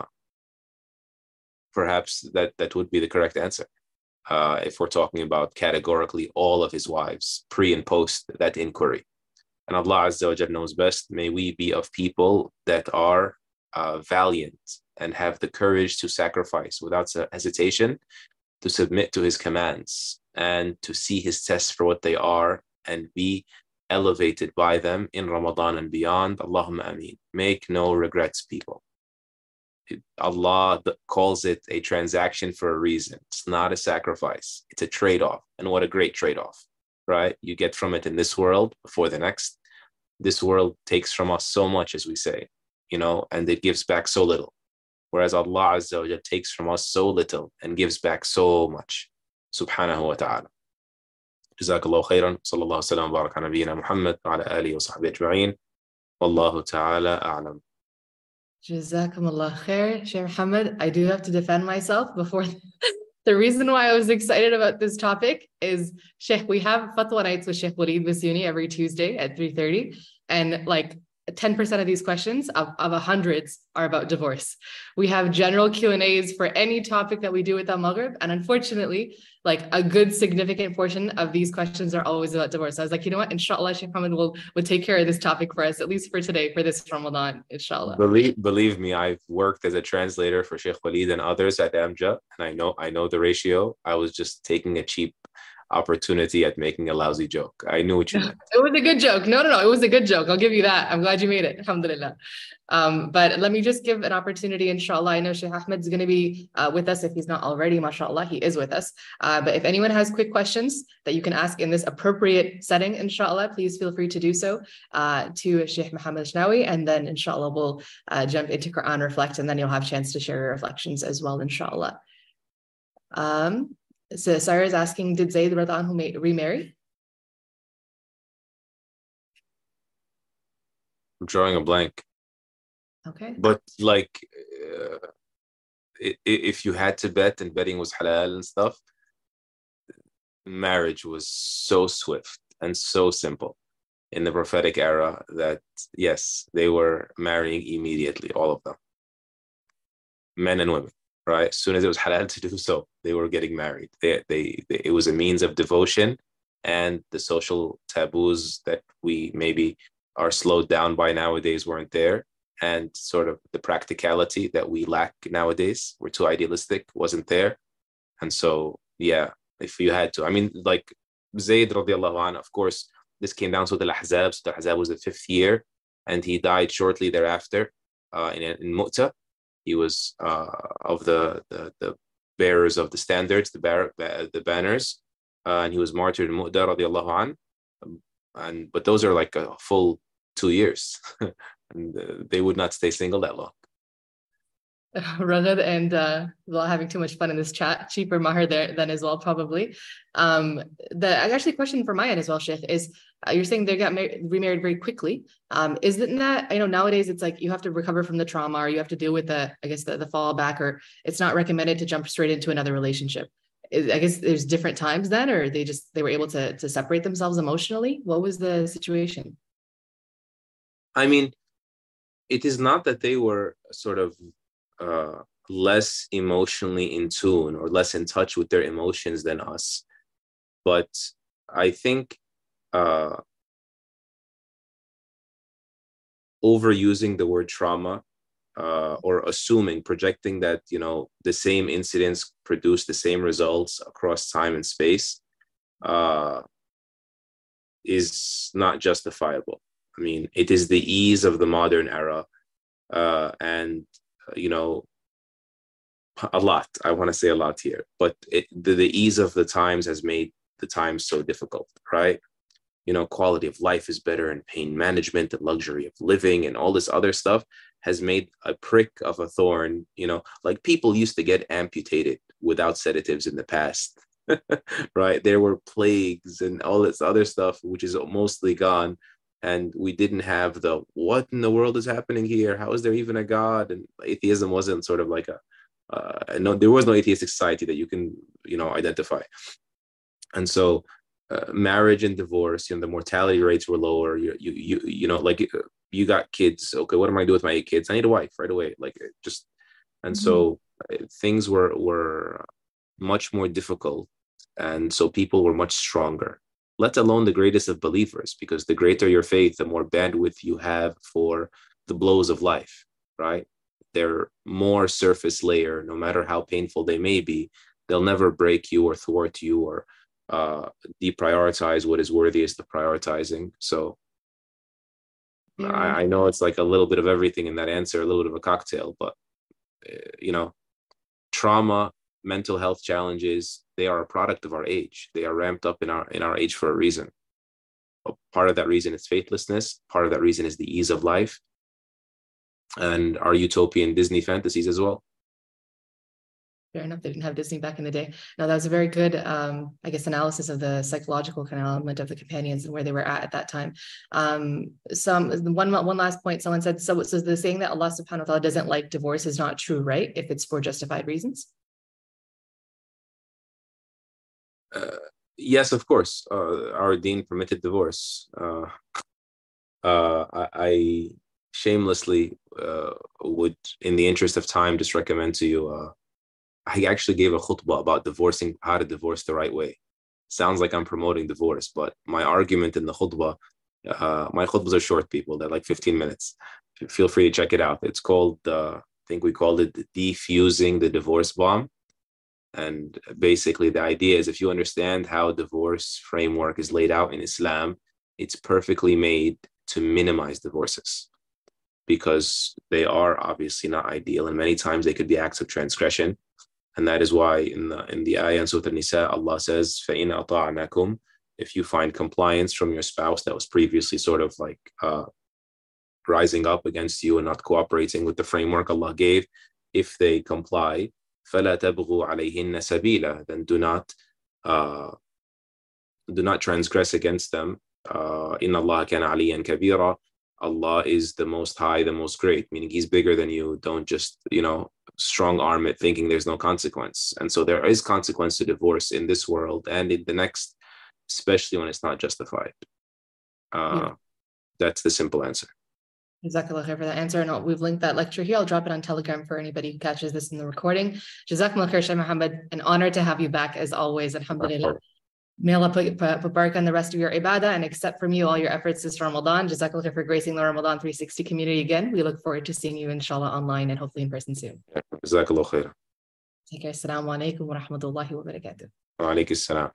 perhaps that, that would be the correct answer. Uh, if we're talking about categorically all of his wives, pre and post that inquiry. And Allah Azza wa Jalla knows best. May we be of people that are uh, valiant and have the courage to sacrifice without hesitation, to submit to his commands and to see his tests for what they are and be elevated by them in Ramadan and beyond. Allahumma ameen. Make no regrets, people. Allah calls it a transaction for a reason. It's not a sacrifice. It's a trade-off. And what a great trade-off, right? You get from it in this world before the next. This world takes from us so much, as we say, you know, and it gives back so little. Whereas Allah Azza wa Jalla takes from us so little and gives back so much. Subhanahu wa ta'ala. Jazakallahu khairan. Sallallahu sallam wa baraka nabiyyina Muhammad wa ala alihi wa sahbihi ajma'in. Wallahu ta'ala a'lam. Jazakumullah khair, Sheikh Muhammad. I do have to defend myself before. The reason why I was excited about this topic is, Sheikh, we have Fatwa Nights with Sheikh Waleed Basuni every Tuesday at three thirty. And like ten percent of these questions of, of hundreds are about divorce. We have general Q and A's for any topic that we do with Al Maghrib. And unfortunately, like a good significant portion of these questions are always about divorce. So I was like, you know what, inshallah, Sheikh Muhammad will, will take care of this topic for us, at least for today, for this Ramadan, inshallah. Believe, believe me, I've worked as a translator for Sheikh Waleed and others at Amja, and I know, I know the ratio. I was just taking a cheap opportunity at making a lousy joke. I knew what you meant. It was a good joke. No, no, no. It was a good joke. I'll give you that. I'm glad you made it. Alhamdulillah. Um, but let me just give an opportunity, inshallah. I know Sheikh Ahmed's going to be uh, with us if he's not already, mashallah, he is with us. Uh, but if anyone has quick questions that you can ask in this appropriate setting, inshallah, please feel free to do so uh, to Sheikh Muhammad Ashnawi. And then inshallah, we'll uh, jump into Quran Reflect, and then you'll have a chance to share your reflections as well, inshallah. Um, So Sarah is asking, did Zayd radiallahu anhu remarry? I'm drawing a blank. Okay. But like, uh, if you had to bet and betting was halal and stuff, marriage was so swift and so simple in the prophetic era that, yes, they were marrying immediately, all of them, men and women, right? As soon as it was halal to do so, they were getting married. They, they, they, it was a means of devotion, and the social taboos that we maybe are slowed down by nowadays weren't there. And sort of the practicality that we lack nowadays, we're too idealistic, wasn't there. And so, yeah, if you had to, I mean, like Zayd radiallahu anhu, of course, this came down to the Ahzab. So the Ahzab was the fifth year, and he died shortly thereafter uh, in, in Mu'tah. He was uh, of the, the the bearers of the standards, the bar, the banners, uh, and he was martyred in Mu'tah radiallahu anhu. Um, and but those are like a full two years, and uh, they would not stay single that long. Ragad and uh, well, having too much fun in this chat. Cheaper maher there then as well, probably. Um, the actually question for my end as well, Sheikh, is uh, you're saying they got mar- remarried very quickly. Um, isn't that, I know nowadays it's like you have to recover from the trauma, or you have to deal with the, I guess, the, the fallback, or it's not recommended to jump straight into another relationship. I guess there's different times then, or they just, they were able to, to separate themselves emotionally? What was the situation? I mean, it is not that they were sort of uh, less emotionally in tune or less in touch with their emotions than us. But I think uh, overusing the word trauma uh, or assuming, projecting that, you know, the same incidents produce the same results across time and space uh, is not justifiable. I mean, it is the ease of the modern era uh, and you know, a lot, I want to say a lot here, but it, the, the ease of the times has made the times so difficult, right? You know, quality of life is better, and pain management and luxury of living and all this other stuff has made a prick of a thorn, you know, like people used to get amputated without sedatives in the past, right? There were plagues and all this other stuff, which is mostly gone. And we didn't have the, what in the world is happening here? How is there even a God? And atheism wasn't sort of like a, uh, no, there was no atheistic society that you can, you know, identify. And so uh, marriage and divorce, you know, the mortality rates were lower. You, you, you, you know, like you got kids. Okay, what am I going to do with my eight kids? I need a wife right away. Like just, and mm-hmm. so uh, things were, were much more difficult. And so people were much stronger, let alone the greatest of believers, because the greater your faith, the more bandwidth you have for the blows of life, right? They're more surface layer, no matter how painful they may be. They'll never break you or thwart you or uh, deprioritize what is worthiest of prioritizing. So yeah. I, I know it's like a little bit of everything in that answer, a little bit of a cocktail, but, uh, you know, trauma, mental health challenges, they are a product of our age. They are ramped up in our in our age for a reason. Part of that reason is faithlessness. Part of that reason is the ease of life and our utopian Disney fantasies as well. Fair enough. They didn't have Disney back in the day. Now, that was a very good, um, I guess, analysis of the psychological kind of element of the companions and where they were at at that time. Um, some one one last point. Someone said, so, so the saying that Allah subhanahu wa ta'ala doesn't like divorce is not true, right? If it's for justified reasons. Uh, yes, of course. Uh, our deen permitted divorce. Uh, uh, I, I shamelessly uh, would, in the interest of time, just recommend to you. Uh, I actually gave a khutbah about divorcing, how to divorce the right way. Sounds like I'm promoting divorce, but my argument in the khutbah, uh, my khutbahs are short, people. They're like fifteen minutes. Feel free to check it out. It's called, uh, I think we called it Defusing the Divorce Bomb. And basically the idea is, if you understand how divorce framework is laid out in Islam, it's perfectly made to minimize divorces, because they are obviously not ideal. And many times they could be acts of transgression. And that is why in the in the ayah in Surah An-Nisa, Allah says, فَإِنْ أَطَعْنَكُمْ, if you find compliance from your spouse that was previously sort of like uh, rising up against you and not cooperating with the framework Allah gave, if they comply, فَلَا تَبْغُوا عَلَيْهِنَّ سَبِيلًا, then do not uh, do not transgress against them. Uh, إِنَّ اللَّهَ كَانَ عَلِيًّا كَبِيرًا, Allah is the most high, the most great, meaning he's bigger than you. Don't just, you know, strong arm it thinking there's no consequence. And so there is consequence to divorce in this world and in the next, especially when it's not justified. Uh, Yeah. That's the simple answer. Jazakallah khair for that answer. And I'll, we've linked that lecture here. I'll drop it on Telegram for anybody who catches this in the recording. Jazakallah khair, Shaykh Muhammad. An honor to have you back as always. Alhamdulillah. May Allah put, put, put barakah on the rest of your ibadah and accept from you all your efforts this Ramadan. Jazakallah khair for gracing the Ramadan three sixty community again. We look forward to seeing you inshallah online and hopefully in person soon. Jazakallah khair. Take care. Assalamu alaikum wa rahmatullahi wa barakatuh. Wa alaikum salam.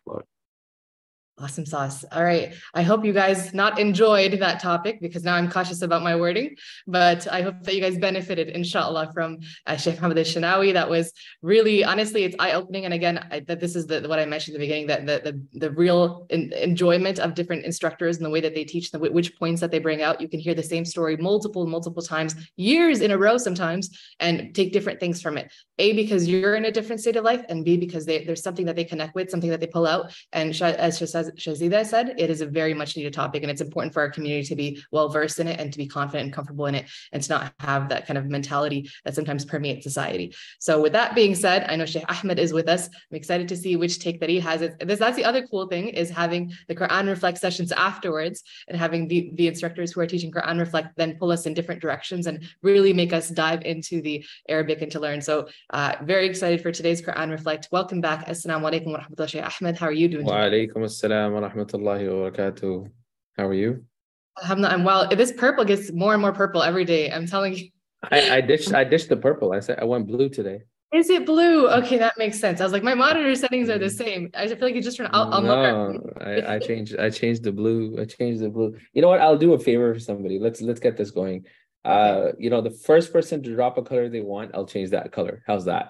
Awesome sauce. All right. I hope you guys not enjoyed that topic because now I'm cautious about my wording, but I hope that you guys benefited, inshallah, from uh, Shaykh Muhammad al-Shanawi. That was really, honestly, it's eye-opening. And again, I, that this is the, what I mentioned at the beginning, that the, the, the real in, enjoyment of different instructors and the way that they teach, the which points that they bring out. You can hear the same story multiple, multiple times, years in a row sometimes, and take different things from it. A, because you're in a different state of life, and B, because they, there's something that they connect with, something that they pull out. And as she says, Shazida said, it is a very much needed topic, and it's important for our community to be well versed in it and to be confident and comfortable in it, and to not have that kind of mentality that sometimes permeates society. So with that being said, I know Shaykh Ahmed is with us. I'm excited to see which take that he has. This, that's the other cool thing, is having the Quran Reflect sessions afterwards, and having the, the instructors who are teaching Quran Reflect then pull us in different directions and really make us dive into the Arabic and to learn. So uh, very excited for today's Quran Reflect. Welcome back. Assalamu alaikum wa rahmatullahi. Shaykh Ahmed, how are you doing today? Wa alaikum assalam wa rahmatullahi wa barakatuh. How are you? Alhamdulillah, I'm well. This purple gets more and more purple every day. I'm telling you. I, I dished I dished the purple. I said I went blue today. Is it blue? Okay, that makes sense. I was like, my monitor settings are the same. I feel like it's just turned. I'll, I'll no, I, I changed. I changed the blue. I changed the blue. You know what? I'll do a favor for somebody. Let's let's get this going. Uh, okay. You know, the first person to drop a color they want, I'll change that color. How's that?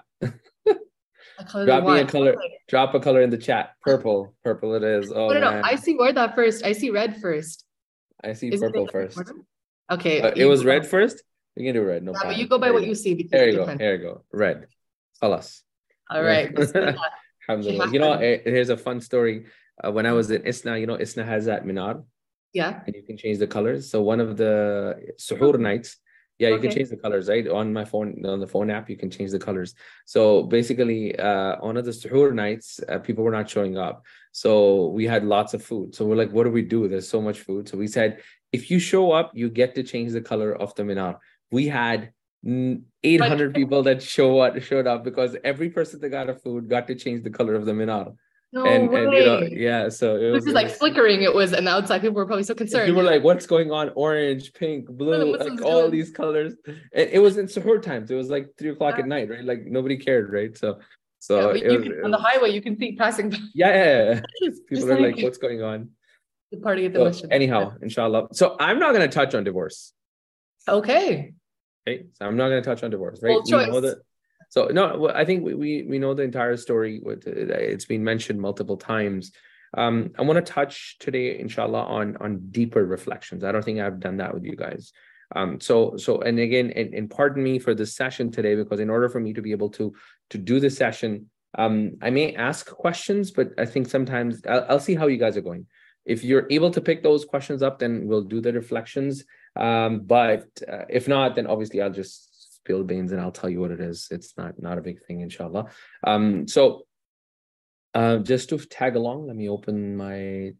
Drop me a color. Okay. Drop a color in the chat. Purple. Purple it is. Oh, no, no, man. no. I see Warda first. I see red first. I see is purple first. Okay. Uh, it was red first? We can do red. No yeah, problem. But you go by there what you you see. There you go. There you go. Red. Khalas. All right. Alhamdulillah. You know, here's a fun story. Uh, when I was in Isna, you know, Isna has that minar. Yeah. And you can change the colors. So one of the suhoor nights, yeah, you okay. can change the colors, right? On my phone, on the phone app, you can change the colors. So basically, uh, on of the suhoor nights, uh, people were not showing up. So we had lots of food. So we're like, what do we do? There's so much food. So we said, if you show up, you get to change the color of the minar. We had eight hundred people that show up, showed up because every person that got a food got to change the color of the minar. No and, way. and you know, yeah, so it was, this is like was, flickering. It was, and the outside people were probably so concerned. People were like, "What's going on? Orange, pink, blue, like all these colors." And it was in suhoor times. It was like three o'clock yeah. at night, right? Like nobody cared, right? So, so yeah, it was, can, it on was, the highway, you can see passing by. Yeah, yeah, yeah. People are like, "What's going on?" The party at the so, mission. Anyhow, inshallah. So I'm not going to touch on divorce. Okay. Okay, so I'm not going to touch on divorce, right? Full choice. We know that. So no, I think we, we we know the entire story. It's been mentioned multiple times. Um, I want to touch today, inshallah, on on deeper reflections. I don't think I've done that with you guys. Um, so so and again, and, and pardon me for this session today, because in order for me to be able to to do the session, um, I may ask questions, but I think sometimes I'll, I'll see how you guys are going. If you're able to pick those questions up, then we'll do the reflections. Um, but uh, if not, then obviously I'll just spill beans and I'll tell you what it is. It's not not a big thing, inshallah. Um, so uh, just to tag along, let me open my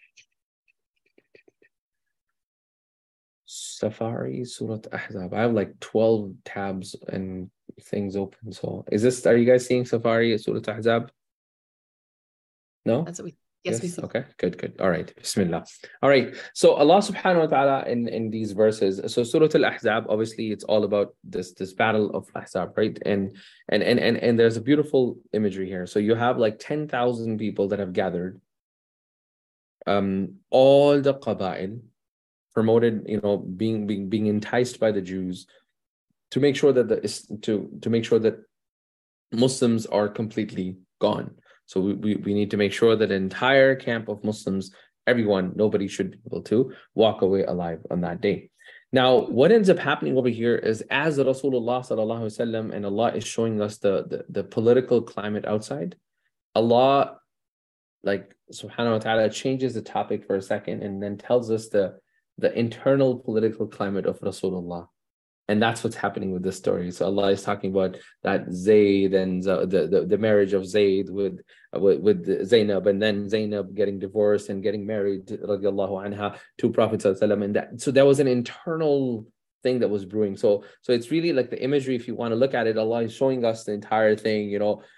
Safari Surah Ahzab. I have like twelve tabs and things open. So is this, are you guys seeing Safari Surah Ahzab? No? That's what we Yes, yes. Okay, good, good. All right. Bismillah. All right. So Allah subhanahu wa ta'ala in, in these verses. So Surah Al-Ahzab, obviously it's all about this, this battle of Ahzab, right? And and and and and there's a beautiful imagery here. So you have like ten thousand people that have gathered. Um, all the qaba'il promoted, you know, being being being enticed by the Jews to make sure that the to to make sure that Muslims are completely gone. So we, we, we need to make sure that the entire camp of Muslims, everyone, nobody should be able to walk away alive on that day. Now, what ends up happening over here is as Rasulullah sallallahu alaihi wasallam and Allah is showing us the, the, the political climate outside, Allah, like subhanahu wa ta'ala, changes the topic for a second and then tells us the, the internal political climate of Rasulullah And that's what's happening with this story. So Allah is talking about that Zayd and the, the, the marriage of Zayd with, with, with Zainab, and then Zainab getting divorced and getting married, radiallahu anha, to Prophet sallallahu alaihi wasallam. And that, so there was an internal thing that was brewing. So, so it's really like the imagery, if you want to look at it, Allah is showing us the entire thing, you know,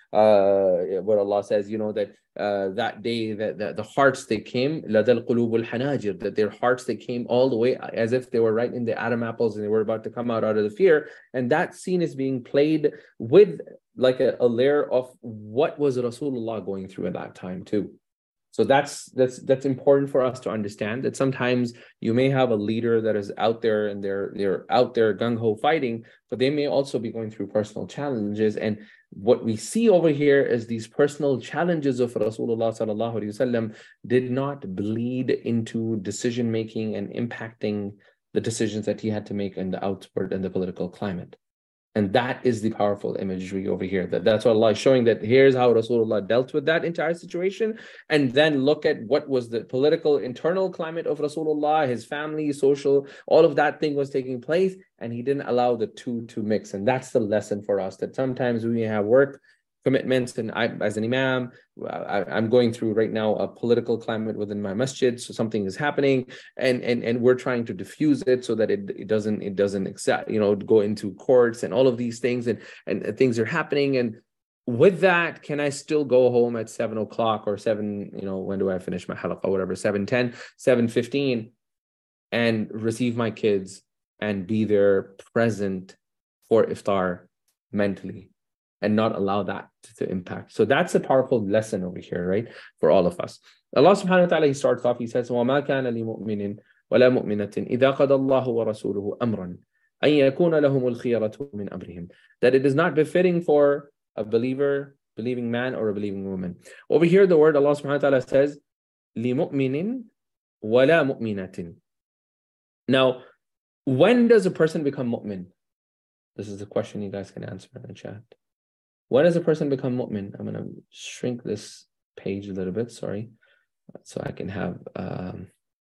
uh, what Allah says, you know, that uh, that day that, that the hearts, they came, لَدَى الْقُلُوبُ الْحَنَاجِرُ, that their hearts, they came all the way as if they were right in the Adam apples and they were about to come out out of the fear. And that scene is being played with like a, a layer of what was Rasulullah going through at that time too. So that's that's that's important for us to understand, that sometimes you may have a leader that is out there and they're they're out there gung-ho fighting, but they may also be going through personal challenges. And what we see over here is these personal challenges of Rasulullah sallallahu alaihi wasallam did not bleed into decision making and impacting the decisions that he had to make in the outward and the political climate. And that is the powerful imagery over here. That, that's what Allah is showing, that here's how Rasulullah dealt with that entire situation. And then look at what was the political internal climate of Rasulullah, his family, social, all of that thing was taking place. And he didn't allow the two to mix. And that's the lesson for us, that sometimes we have work commitments. And I, as an imam, I, I'm going through right now a political climate within my masjid. So something is happening, and and and we're trying to diffuse it so that it, it doesn't it doesn't accept, you know, go into courts and all of these things, and and things are happening. And with that, can I still go home at seven o'clock or seven? You know, when do I finish my halaqah or whatever? seven ten, seven fifteen, and receive my kids and be there present for iftar mentally, and not allow that to impact. So that's a powerful lesson over here, right, for all of us. Allah subhanahu wa ta'ala, he starts off, he says, وَمَا كَانَ لِمُؤْمِنٍ وَلَا مُؤْمِنَةٍ إِذَا قَضَى اللَّهُ وَرَسُولُهُ أَمْرًا أَن يَكُونَ لَهُمُ الْخِيَرَةُ مِنْ أَمْرِهِمْ, that it is not befitting for a believer, believing man or a believing woman. Over here, the word Allah subhanahu wa ta'ala says, لِمُؤْمِنٍ وَلَا مُؤْمِنَةٍ. Now, when does a person become mu'min? This is the question you guys can answer in the chat. When does a person become mu'min? I'm going to shrink this page a little bit, sorry, so I can have, um,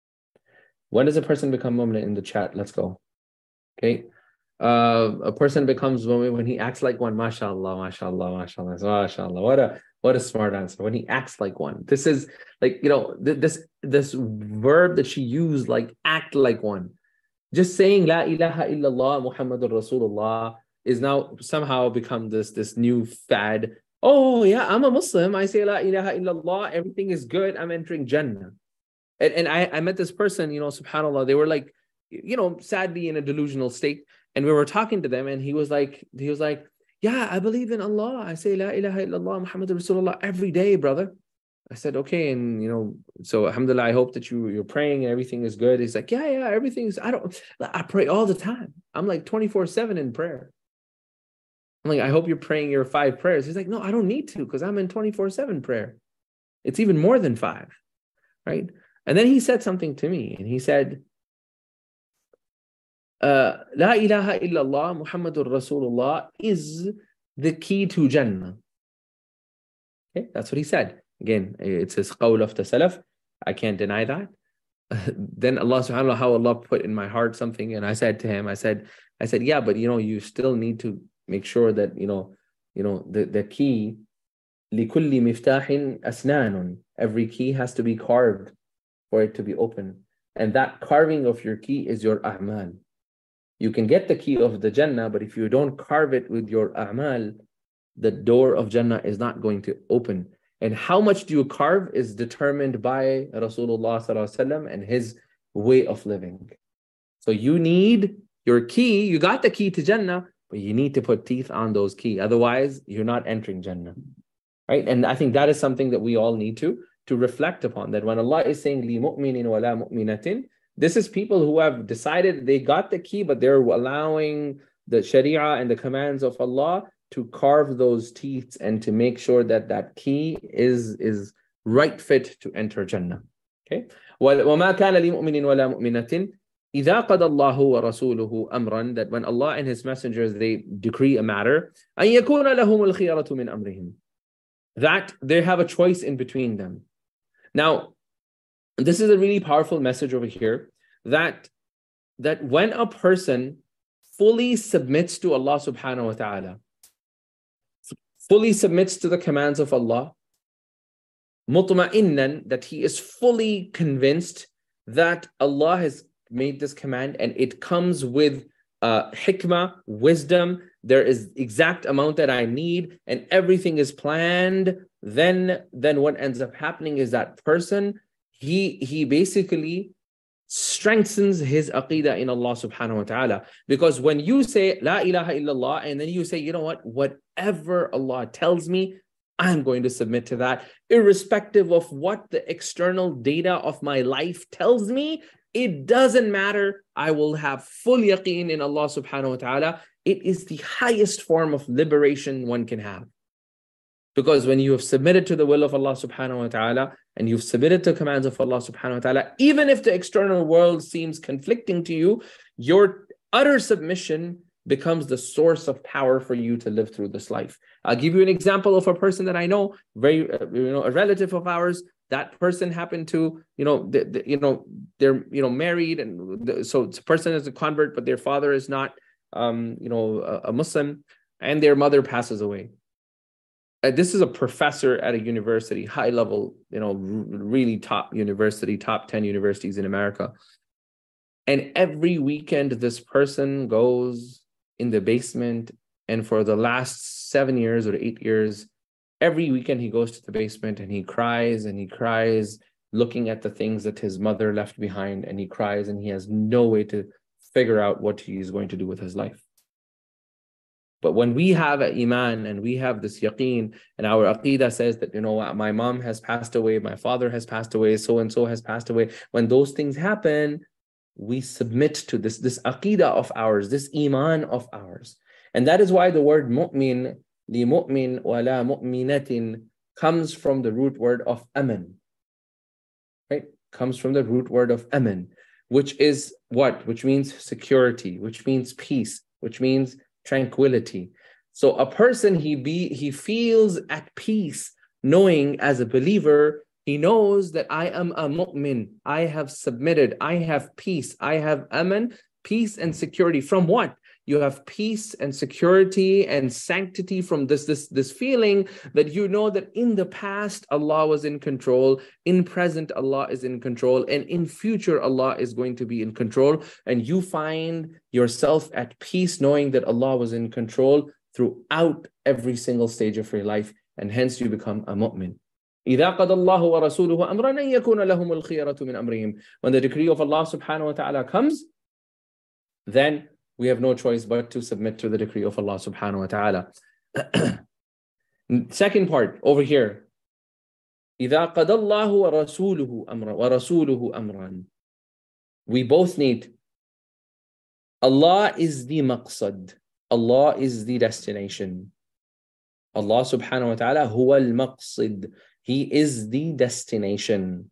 when does a person become mu'min in the chat? Let's go. Okay. Uh, a person becomes mu'min when he acts like one. MashaAllah, MashaAllah, MashaAllah, MashaAllah. What a, what a smart answer. When he acts like one. This is like, you know, th this, this verb that she used, like act like one. Just saying La ilaha illallah Muhammadur Rasulullah is now somehow become this, this new fad. Oh yeah, I'm a Muslim. I say La ilaha illallah. Everything is good. I'm entering Jannah. And, and I, I met this person, you know, subhanAllah, they were like, you know, sadly in a delusional state. And we were talking to them, and he was like, he was like, yeah, I believe in Allah. I say La ilaha illallah Muhammadur Rasulullah every day, brother. I said, okay, and you know, so alhamdulillah, I hope that you, you're praying and everything is good. He's like, yeah, yeah, everything's, I don't, I pray all the time. I'm like twenty-four seven in prayer. I'm like, I hope you're praying your five prayers. He's like, no, I don't need to, because I'm in twenty-four seven prayer. It's even more than five, right? And then he said something to me, and he said, uh, La ilaha illallah Muhammadur Rasulullah is the key to Jannah. Okay, that's what he said. Again, it's his qawl of the Salaf. I can't deny that. Then Allah subhanahu wa ta'ala, how Allah put in my heart something, and I said to him, I said, I said, yeah, but you know, you still need to make sure that, you know, you know, the, the key, لِكُلِّ مِفْتَاحٍ أَسْنَانٌ, every key has to be carved for it to be open. And that carving of your key is your a'mal. You can get the key of the Jannah, but if you don't carve it with your a'mal, the door of Jannah is not going to open. And how much do you carve is determined by Rasulullah sallallahu alaihi wasallam and his way of living. So you need your key. You got the key to Jannah, but you need to put teeth on those keys. Otherwise, you're not entering Jannah, right? And I think that is something that we all need to, to reflect upon, that when Allah is saying, li mu'minin wa la mu'minatin, this is people who have decided they got the key, but they're allowing the Sharia and the commands of Allah to carve those teeth and to make sure that that key is, is right fit to enter Jannah. Okay? وَمَا كَانَ لِمُؤْمِنٍ وَلَا مُؤْمِنَةٍ إِذَا قَضَى اللَّهُ وَرَسُولُهُ أَمْرًا, that when Allah and His messengers, they decree a matter, أَن يَكُونَ لَهُمُ الْخِيَرَةُ مِنْ أَمْرِهِمْ, that they have a choice in between them. Now, this is a really powerful message over here, that, that when a person fully submits to Allah subhanahu wa ta'ala, fully submits to the commands of Allah, mutma'innan, that he is fully convinced that Allah has made this command and it comes with uh, hikmah, wisdom, there is exact amount that I need and everything is planned, then, then what ends up happening is that person, he, he basically strengthens his aqidah in Allah subhanahu wa ta'ala. Because when you say La ilaha illallah and then you say, you know what, whatever Allah tells me, I'm going to submit to that, irrespective of what the external data of my life tells me, it doesn't matter. I will have full yaqeen in Allah subhanahu wa ta'ala. It is the highest form of liberation one can have. Because when you have submitted to the will of Allah subhanahu wa ta'ala and you've submitted to commands of Allah subhanahu wa ta'ala, even if the external world seems conflicting to you, your utter submission becomes the source of power for you to live through this life. I'll give you an example of a person that I know, very, uh, you know, a relative of ours. That person happened to, you know, the, the, you know, they're, you know, married, and the, so the person is a convert, but their father is not, um, you know, a, a Muslim, and their mother passes away. Uh, this is a professor at a university, high level, you know, r- really top university, top ten universities in America. And every weekend, this person goes in the basement, and for the last seven years or eight years, every weekend he goes to the basement and he cries and he cries, looking at the things that his mother left behind, and he cries and he has no way to figure out what he's going to do with his life. But when we have an iman and we have this yaqeen, and our aqidah says that, you know, my mom has passed away, my father has passed away, so-and-so has passed away. When those things happen, we submit to this, this aqidah of ours, this iman of ours. And that is why the word mu'min, li mu'min wa la mu'minatin, comes from the root word of aman. Right? Comes from the root word of aman, which is what? Which means security, which means peace, which means tranquility. So a person, he be he feels at peace, knowing as a believer, he knows that I am a mu'min, I have submitted, I have peace, I have aman, peace and security. From what? You have peace and security and sanctity from this, this, this feeling that you know that in the past, Allah was in control, in present, Allah is in control, and in future, Allah is going to be in control. And you find yourself at peace knowing that Allah was in control throughout every single stage of your life, and hence you become a mu'min. إِذَا قَضَى اللَّهُ وَرَسُولُهُ أَمْرًا أَن يَكُونَ لَهُمُ الْخِيَرَةُ مِنْ أَمْرِهِمْ. When the decree of Allah subhanahu wa ta'ala comes, then we have no choice but to submit to the decree of Allah subhanahu wa ta'ala. Second part over here. إِذَا قَضَى اللَّهُ وَرَسُولُهُ أَمْرًا وَرَسُولُهُ أَمْرًا. We both need. Allah is the maqsad. Allah is the destination. Allah subhanahu wa ta'ala huwa al-maqsid. He is the destination.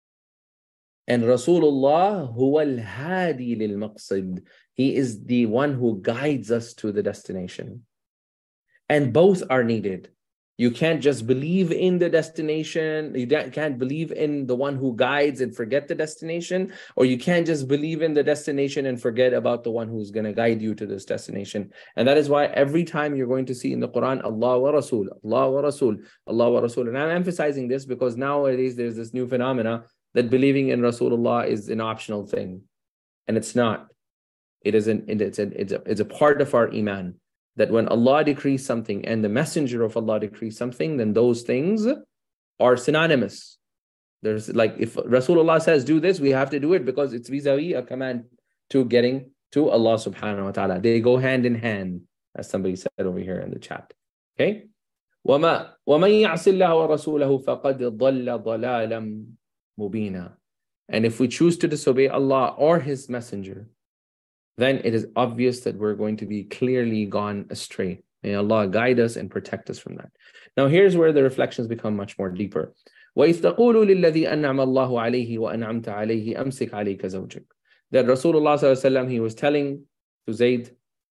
And Rasulullah huwa al-hadi lil-maqsid. He is the one who guides us to the destination. And both are needed. You can't just believe in the destination. You can't believe in the one who guides and forget the destination. Or you can't just believe in the destination and forget about the one who's going to guide you to this destination. And that is why every time you're going to see in the Quran, Allah wa Rasul, Allah wa Rasul, Allah wa Rasul. And I'm emphasizing this because nowadays there's this new phenomena that believing in Rasulullah is an optional thing. And it's not. It isn't, it's a, it's a, it's a part of our iman. That when Allah decrees something and the messenger of Allah decrees something, then those things are synonymous. There's like, if Rasulullah says do this, we have to do it because it's vis-a-vis a command to getting to Allah subhanahu wa ta'ala. They go hand in hand, as somebody said over here in the chat. Okay? وَمَا وَمَنْ يَعْصِ اللَّهَ وَرَسُولَهُ فَقَدْ ضَلَّ ضَلَالًا مُبِينًا. And if we choose to disobey Allah or His messenger, then it is obvious that we're going to be clearly gone astray. May Allah guide us and protect us from that. Now here's where the reflections become much more deeper. وَإِذْ تَقُولُ لِلَّذِي أَنْعَمَ اللَّهُ عَلَيْهِ وَأَنْعَمْتَ عَلَيْهِ أَمْسِكْ عَلَيْكَ زَوْجَكَ. That Rasulullah sallallahu alaihi wasallam, he was telling to Zayd,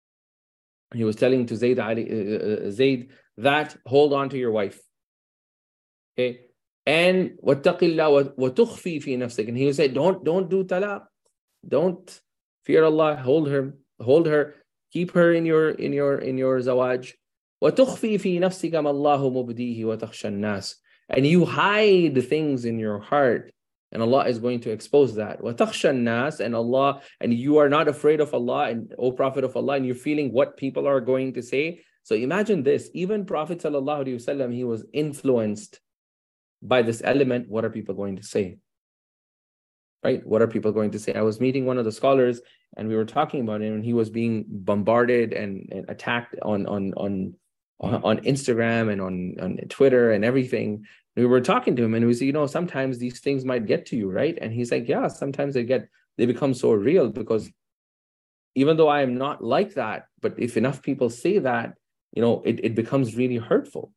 he was telling to Zayd, Ali, uh, Zayd that hold on to your wife. Okay, and وَاتَّقِ اللَّهَ وَتُخْفِي فِي نَفْسِكَ. And he would say, don't, don't do talaq. Don't fear Allah, hold her, hold her keep her in your in your in your zawaj. وَتُخْفِي فِي نَفْسِكَ مَا اللَّهُ مُبْدِيهِ وَتَخْشَى النَّاسِ. And you hide things in your heart, and Allah is going to expose that. وَتَخْشَى النَّاسِ, and Allah, and you are not afraid of Allah, and O Prophet of Allah, and you're feeling what people are going to say. So imagine this, even Prophet sallallahu alaihi wasallam, he was influenced by this element. What are people going to say? Right? What are people going to say? I was meeting one of the scholars, and we were talking about him, and he was being bombarded and, and attacked on on on on Instagram and on, on Twitter and everything. We were talking to him, and we said, you know, sometimes these things might get to you, right? And he's like, yeah, sometimes they get, they become so real, because even though I am not like that, but if enough people say that, you know, it, it becomes really hurtful.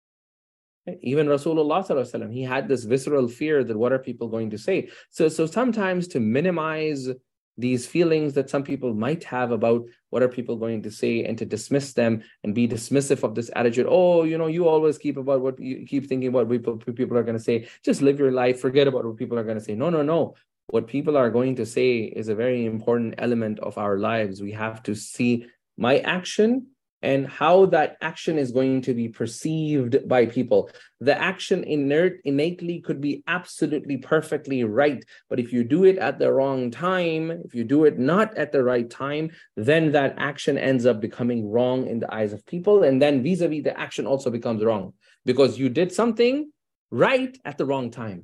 Even Rasulullah sallallahu alaihi wasallam, he had this visceral fear that what are people going to say? So, so sometimes to minimize these feelings that some people might have about what are people going to say, and to dismiss them and be dismissive of this attitude, oh, you know, you always keep about what you keep thinking about what people, people are going to say. Just live your life, forget about what people are going to say. No, no, no. What people are going to say is a very important element of our lives. We have to see my action and how that action is going to be perceived by people. The action inert, innately could be absolutely perfectly right, but if you do it at the wrong time, if you do it not at the right time, then that action ends up becoming wrong in the eyes of people, and then vis-a-vis the action also becomes wrong, because you did something right at the wrong time.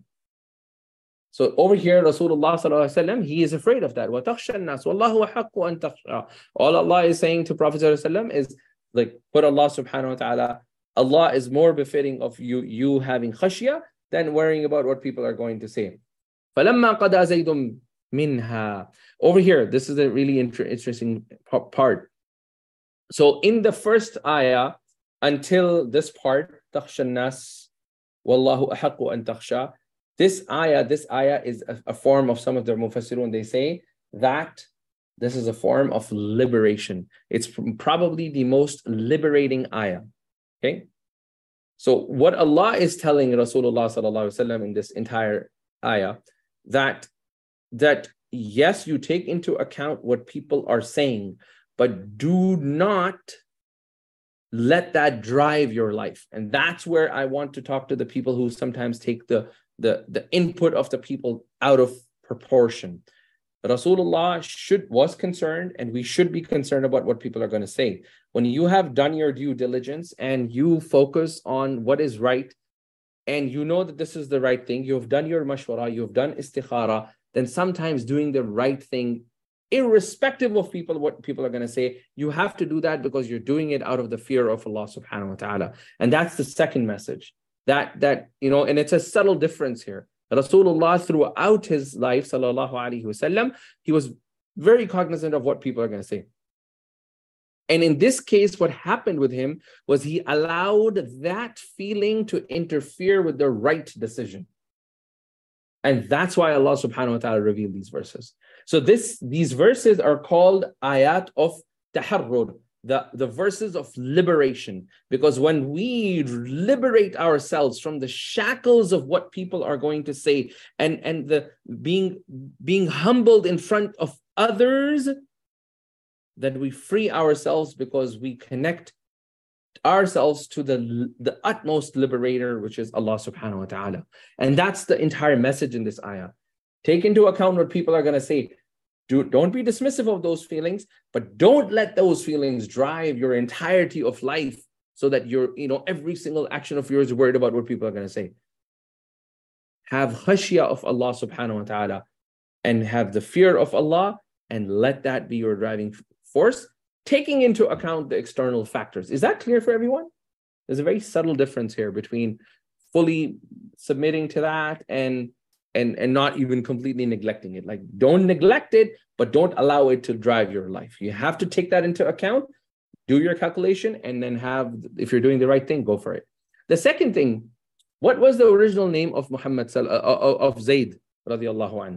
So over here, Rasulullah sallallahu alaihi wasallam, he is afraid of that. وَتَخْشَى النَّاسِ وَاللَّهُ أَحَقُّ أَن تَخْشَى. All Allah is saying to Prophet sallallahu alaihi wasallam is like, put Allah subhanahu wa ta'ala, Allah is more befitting of you, you having khashya than worrying about what people are going to say. فَلَمَّا قَدَى زَيْدٌ مِنْهَا. Over here, this is a really inter- interesting part. So in the first ayah, until this part, تَخْشَى النَّاسِ وَاللَّهُ أَحَقُّ أَن تَخْشَى. This ayah, this ayah is a, a form of, some of the mufassirun, they say that this is a form of liberation. It's probably the most liberating ayah. Okay? So what Allah is telling Rasulullah sallallahu alaihi wasallam in this entire ayah, that, that yes, you take into account what people are saying, but do not let that drive your life. And that's where I want to talk to the people who sometimes take the The, the input of the people out of proportion. Rasulullah should was concerned, and we should be concerned about what people are going to say. When you have done your due diligence and you focus on what is right, and you know that this is the right thing, you have done your mashwara, you have done istikhara, then sometimes doing the right thing, irrespective of people, what people are going to say, you have to do that because you're doing it out of the fear of Allah subhanahu wa ta'ala. And that's the second message. That, that, you know, and it's a subtle difference here. Rasulullah, throughout his life, sallallahu alaihi wasallam, he was very cognizant of what people are going to say. And in this case, what happened with him was he allowed that feeling to interfere with the right decision. And that's why Allah subhanahu wa ta'ala revealed these verses. So this, these verses are called ayat of taharrur. The, the verses of liberation, because when we liberate ourselves from the shackles of what people are going to say, and, and the being, being humbled in front of others, then we free ourselves because we connect ourselves to the, the utmost liberator, which is Allah subhanahu wa ta'ala. And that's the entire message in this ayah. Take into account what people are going to say. Do, don't be dismissive of those feelings, but don't let those feelings drive your entirety of life, so that you're, you know, every single action of yours is worried about what people are going to say. Have khashya of Allah subhanahu wa ta'ala, and have the fear of Allah, and let that be your driving force, taking into account the external factors. Is that clear for everyone? There's a very subtle difference here between fully submitting to that and And, and not even completely neglecting it. Like, don't neglect it, but don't allow it to drive your life. You have to take that into account, do your calculation, and then have, if you're doing the right thing, go for it. The second thing, what was the original name of Muhammad, uh, of Zayd, radiallahu anhu?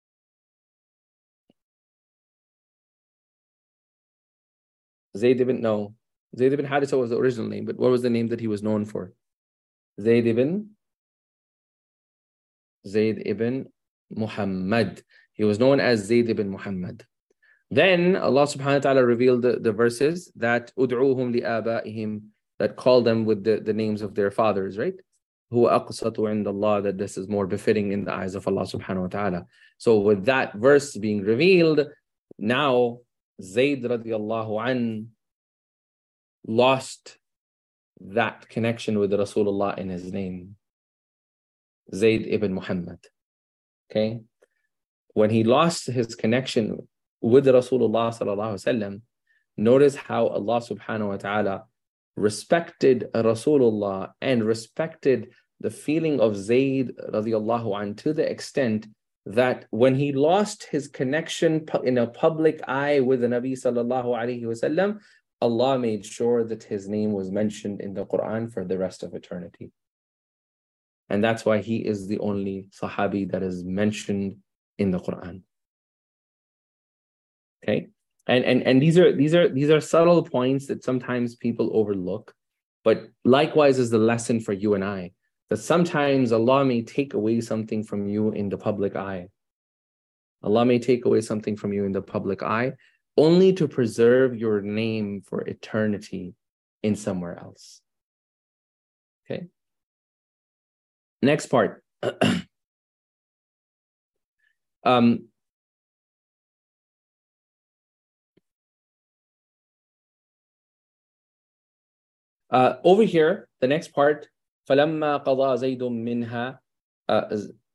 Zayd ibn, no. Zayd ibn Haritha was the original name, but what was the name that he was known for? Zayd ibn Zayd ibn Muhammad. He was known as Zayd ibn Muhammad. Then Allah subhanahu wa ta'ala revealed the, the verses that ud'uuhum li'abaihim, that call them with the, the names of their fathers, right? Huwa aqsatu inda Allah, that this is more befitting in the eyes of Allah subhanahu wa ta'ala. So with that verse being revealed, now Zayd radiallahu an lost that connection with Rasulullah in his name. Zayd ibn Muhammad. Okay? When he lost his connection with Rasulullah sallallahu alaihi wasallam, notice how Allah subhanahu wa ta'ala respected Rasulullah and respected the feeling of Zayd radiallahu an to the extent that when he lost his connection in a public eye with the Nabi sallallahu alaihi wasallam, Allah made sure that his name was mentioned in the Quran for the rest of eternity. And that's why he is the only Sahabi that is mentioned in the Quran. Okay? And, and, and these are these are these are subtle points that sometimes people overlook. But likewise is the lesson for you and I, that sometimes Allah may take away something from you in the public eye. Allah may take away something from you in the public eye only to preserve your name for eternity in somewhere else. Okay? Next part. um, uh, over here, the next part, فَلَمَّا قَضَى زَيْدٌ مِّنْهَا uh,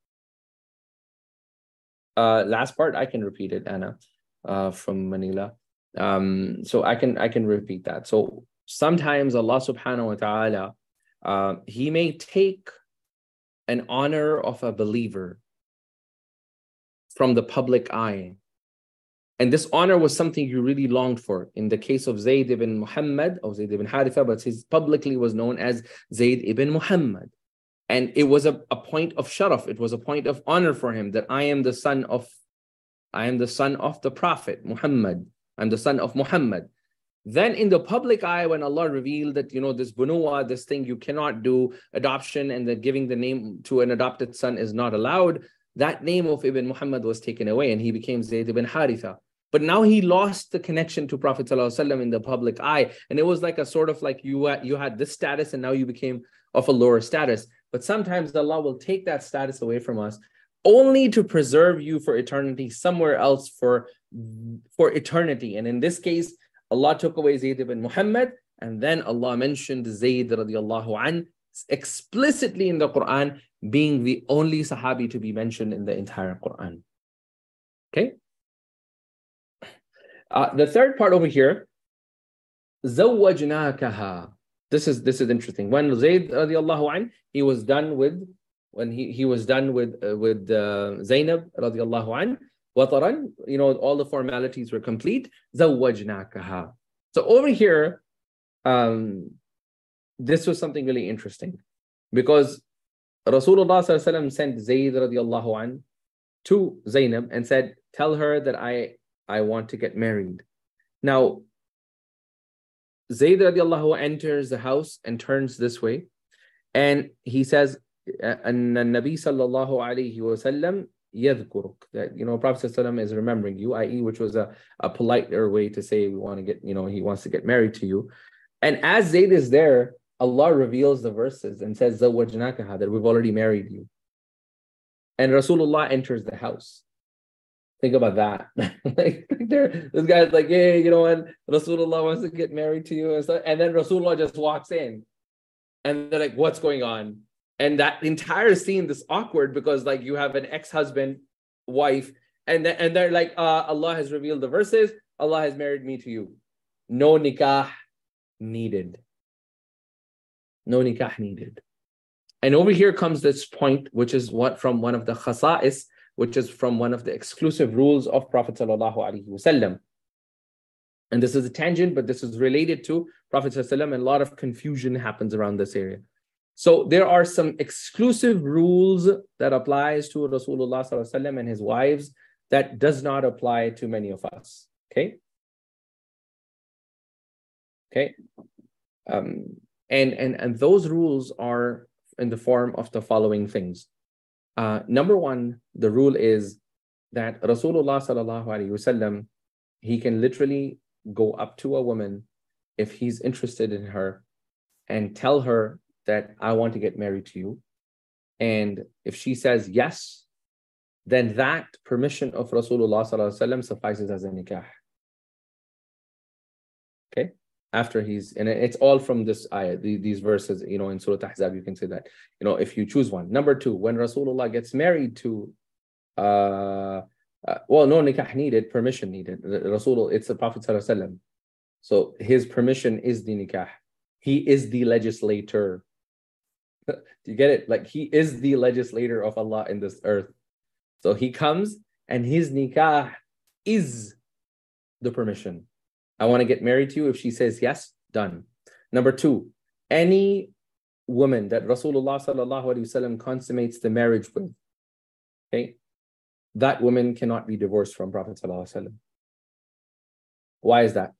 uh, last part, I can repeat it, Anna, uh, from Manila. Um, so I can I can repeat that. So sometimes Allah subhanahu wa ta'ala, uh, He may take an honor of a believer from the public eye. And this honor was something you really longed for. In the case of Zayd ibn Muhammad, or Zayd ibn Haritha, but his publicly was known as Zayd ibn Muhammad. And it was a, a point of sharaf, it was a point of honor for him that I am the son of, I am the son of the Prophet Muhammad. I'm the son of Muhammad. Then in the public eye, when Allah revealed that, you know, this bunuwa, this thing you cannot do, adoption, and that giving the name to an adopted son is not allowed, that name of Ibn Muhammad was taken away and he became Zayd ibn Haritha. But now he lost the connection to Prophet ﷺ in the public eye. And it was like a sort of like you had, you had this status and now you became of a lower status. But sometimes Allah will take that status away from us only to preserve you for eternity somewhere else for, for eternity. And in this case, Allah took away Zayd ibn Muhammad, and then Allah mentioned Zayd radiallahu an explicitly in the Quran, being the only Sahabi to be mentioned in the entire Quran. Okay? Uh, the third part over here, زَوَّجْنَاكَهَا. This is this is interesting. When Zayd radiallahu an, he was done with, when he, he was done with uh, with uh, Zainab radiallahu an, wataran, you know, all the formalities were complete. زَوَّجْنَاكَهَا. So over here, um, this was something really interesting, because Rasulullah sallallahu alaihi wasallam sent Zayd radiallahu an to Zainab and said, tell her that I I want to get married. Now, Zayd radiallahu enters the house and turns this way, and he says, "An Nabi sallallahu alayhi wasallam yadhkuruk," that, you know, Prophet sallallahu alaihi wasallam is remembering you, that is, which was a, a politer way to say we want to get, you know, he wants to get married to you. And as Zayd is there, Allah reveals the verses and says, "Zawwajnakaha," that we've already married you. And Rasulullah enters the house. Think about that. like, there, this guy's like, hey, you know what? Rasulullah wants to get married to you and stuff. And then Rasulullah just walks in. And they're like, what's going on? And that entire scene is awkward because, like, you have an ex-husband, wife, and, th- and they're like, uh, Allah has revealed the verses. Allah has married me to you. No nikah needed. No nikah needed. And over here comes this point, which is what from one of the khasa'is, which is from one of the exclusive rules of Prophet sallallahu alaihi wasallam. And this is a tangent, but this is related to Prophet sallallahu alaihi wasallam, and a lot of confusion happens around this area. So there are some exclusive rules that applies to Rasulullah sallallahu alaihi wasallam and his wives that does not apply to many of us. Okay? Okay? Um, and, and, and those rules are in the form of the following things. Uh, number one, the rule is that Rasulullah sallallahu alaihi wasallam, he can literally go up to a woman if he's interested in her and tell her that I want to get married to you. And if she says yes, then that permission of Rasulullah sallallahu alaihi wasallam suffices as a nikah. Okay? After he's, and it's all from this ayah, these verses, you know, in Surah Ahzab, you can say that, you know, if you choose one. Number two, when Rasulullah gets married to, uh, uh well, no nikah needed, permission needed. Rasul, it's the Prophet sallallahu alaihi wasallam. So his permission is the nikah. He is the legislator. Do you get it? Like, he is the legislator of Allah in this earth. So he comes and his nikah is the permission. I want to get married to you. If she says yes, done. Number two, any woman that Rasulullah sallallahu alaihi wasallam consummates the marriage with, okay, that woman cannot be divorced from Prophet sallallahu alaihi wasallam. Why is that?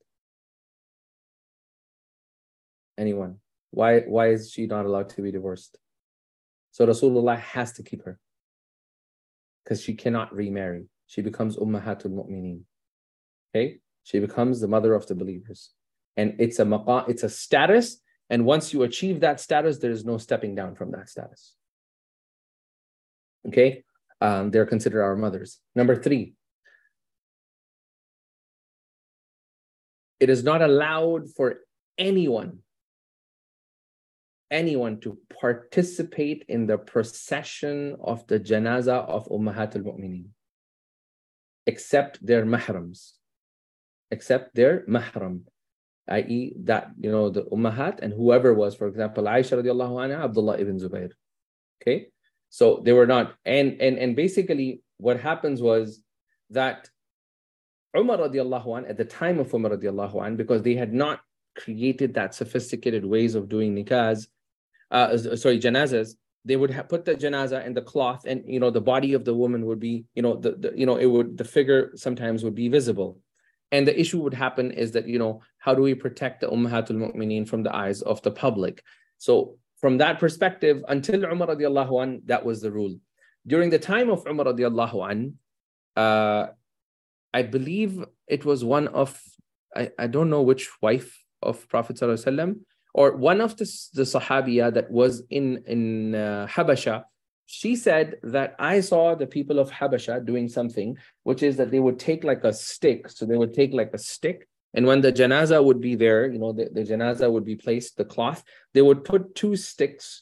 Anyone? Why, why is she not allowed to be divorced? So Rasulullah has to keep her because she cannot remarry. She becomes Ummahatul Mu'mineen. Okay? She becomes the mother of the believers. And it's a maqa, it's a status. And once you achieve that status, there is no stepping down from that status. Okay? Um, they're considered our mothers. Number three, it is not allowed for anyone anyone to participate in the procession of the janazah of Ummahat al-Mu'mineen except their mahrams, except their mahram, that is that, you know, the Ummahat and whoever was, for example, Aisha radiallahu anha, Abdullah ibn Zubayr. Okay, so they were not, and and and basically what happens was that Umar radiallahu anhu, at the time of Umar radiallahu anhu, because they had not created that sophisticated ways of doing nikahs, uh, sorry, janazas, they would have put the janazah in the cloth, and you know the body of the woman would be, you know, the, the you know it would the figure sometimes would be visible, and the issue would happen is that, you know, how do we protect the Ummahatul Mu'mineen from the eyes of the public? So from that perspective, until Umar radiallahu an, that was the rule. During the time of Umar radiallahu an, uh, I believe it was one of, I, I don't know which wife of Prophet sallallahu alaihi wasallam, or one of the, the Sahabiya that was in, in uh, Habasha, she said that I saw the people of Habasha doing something, which is that they would take like a stick. So they would take like a stick, and when the janazah would be there, you know, the, the janazah would be placed, the cloth, they would put two sticks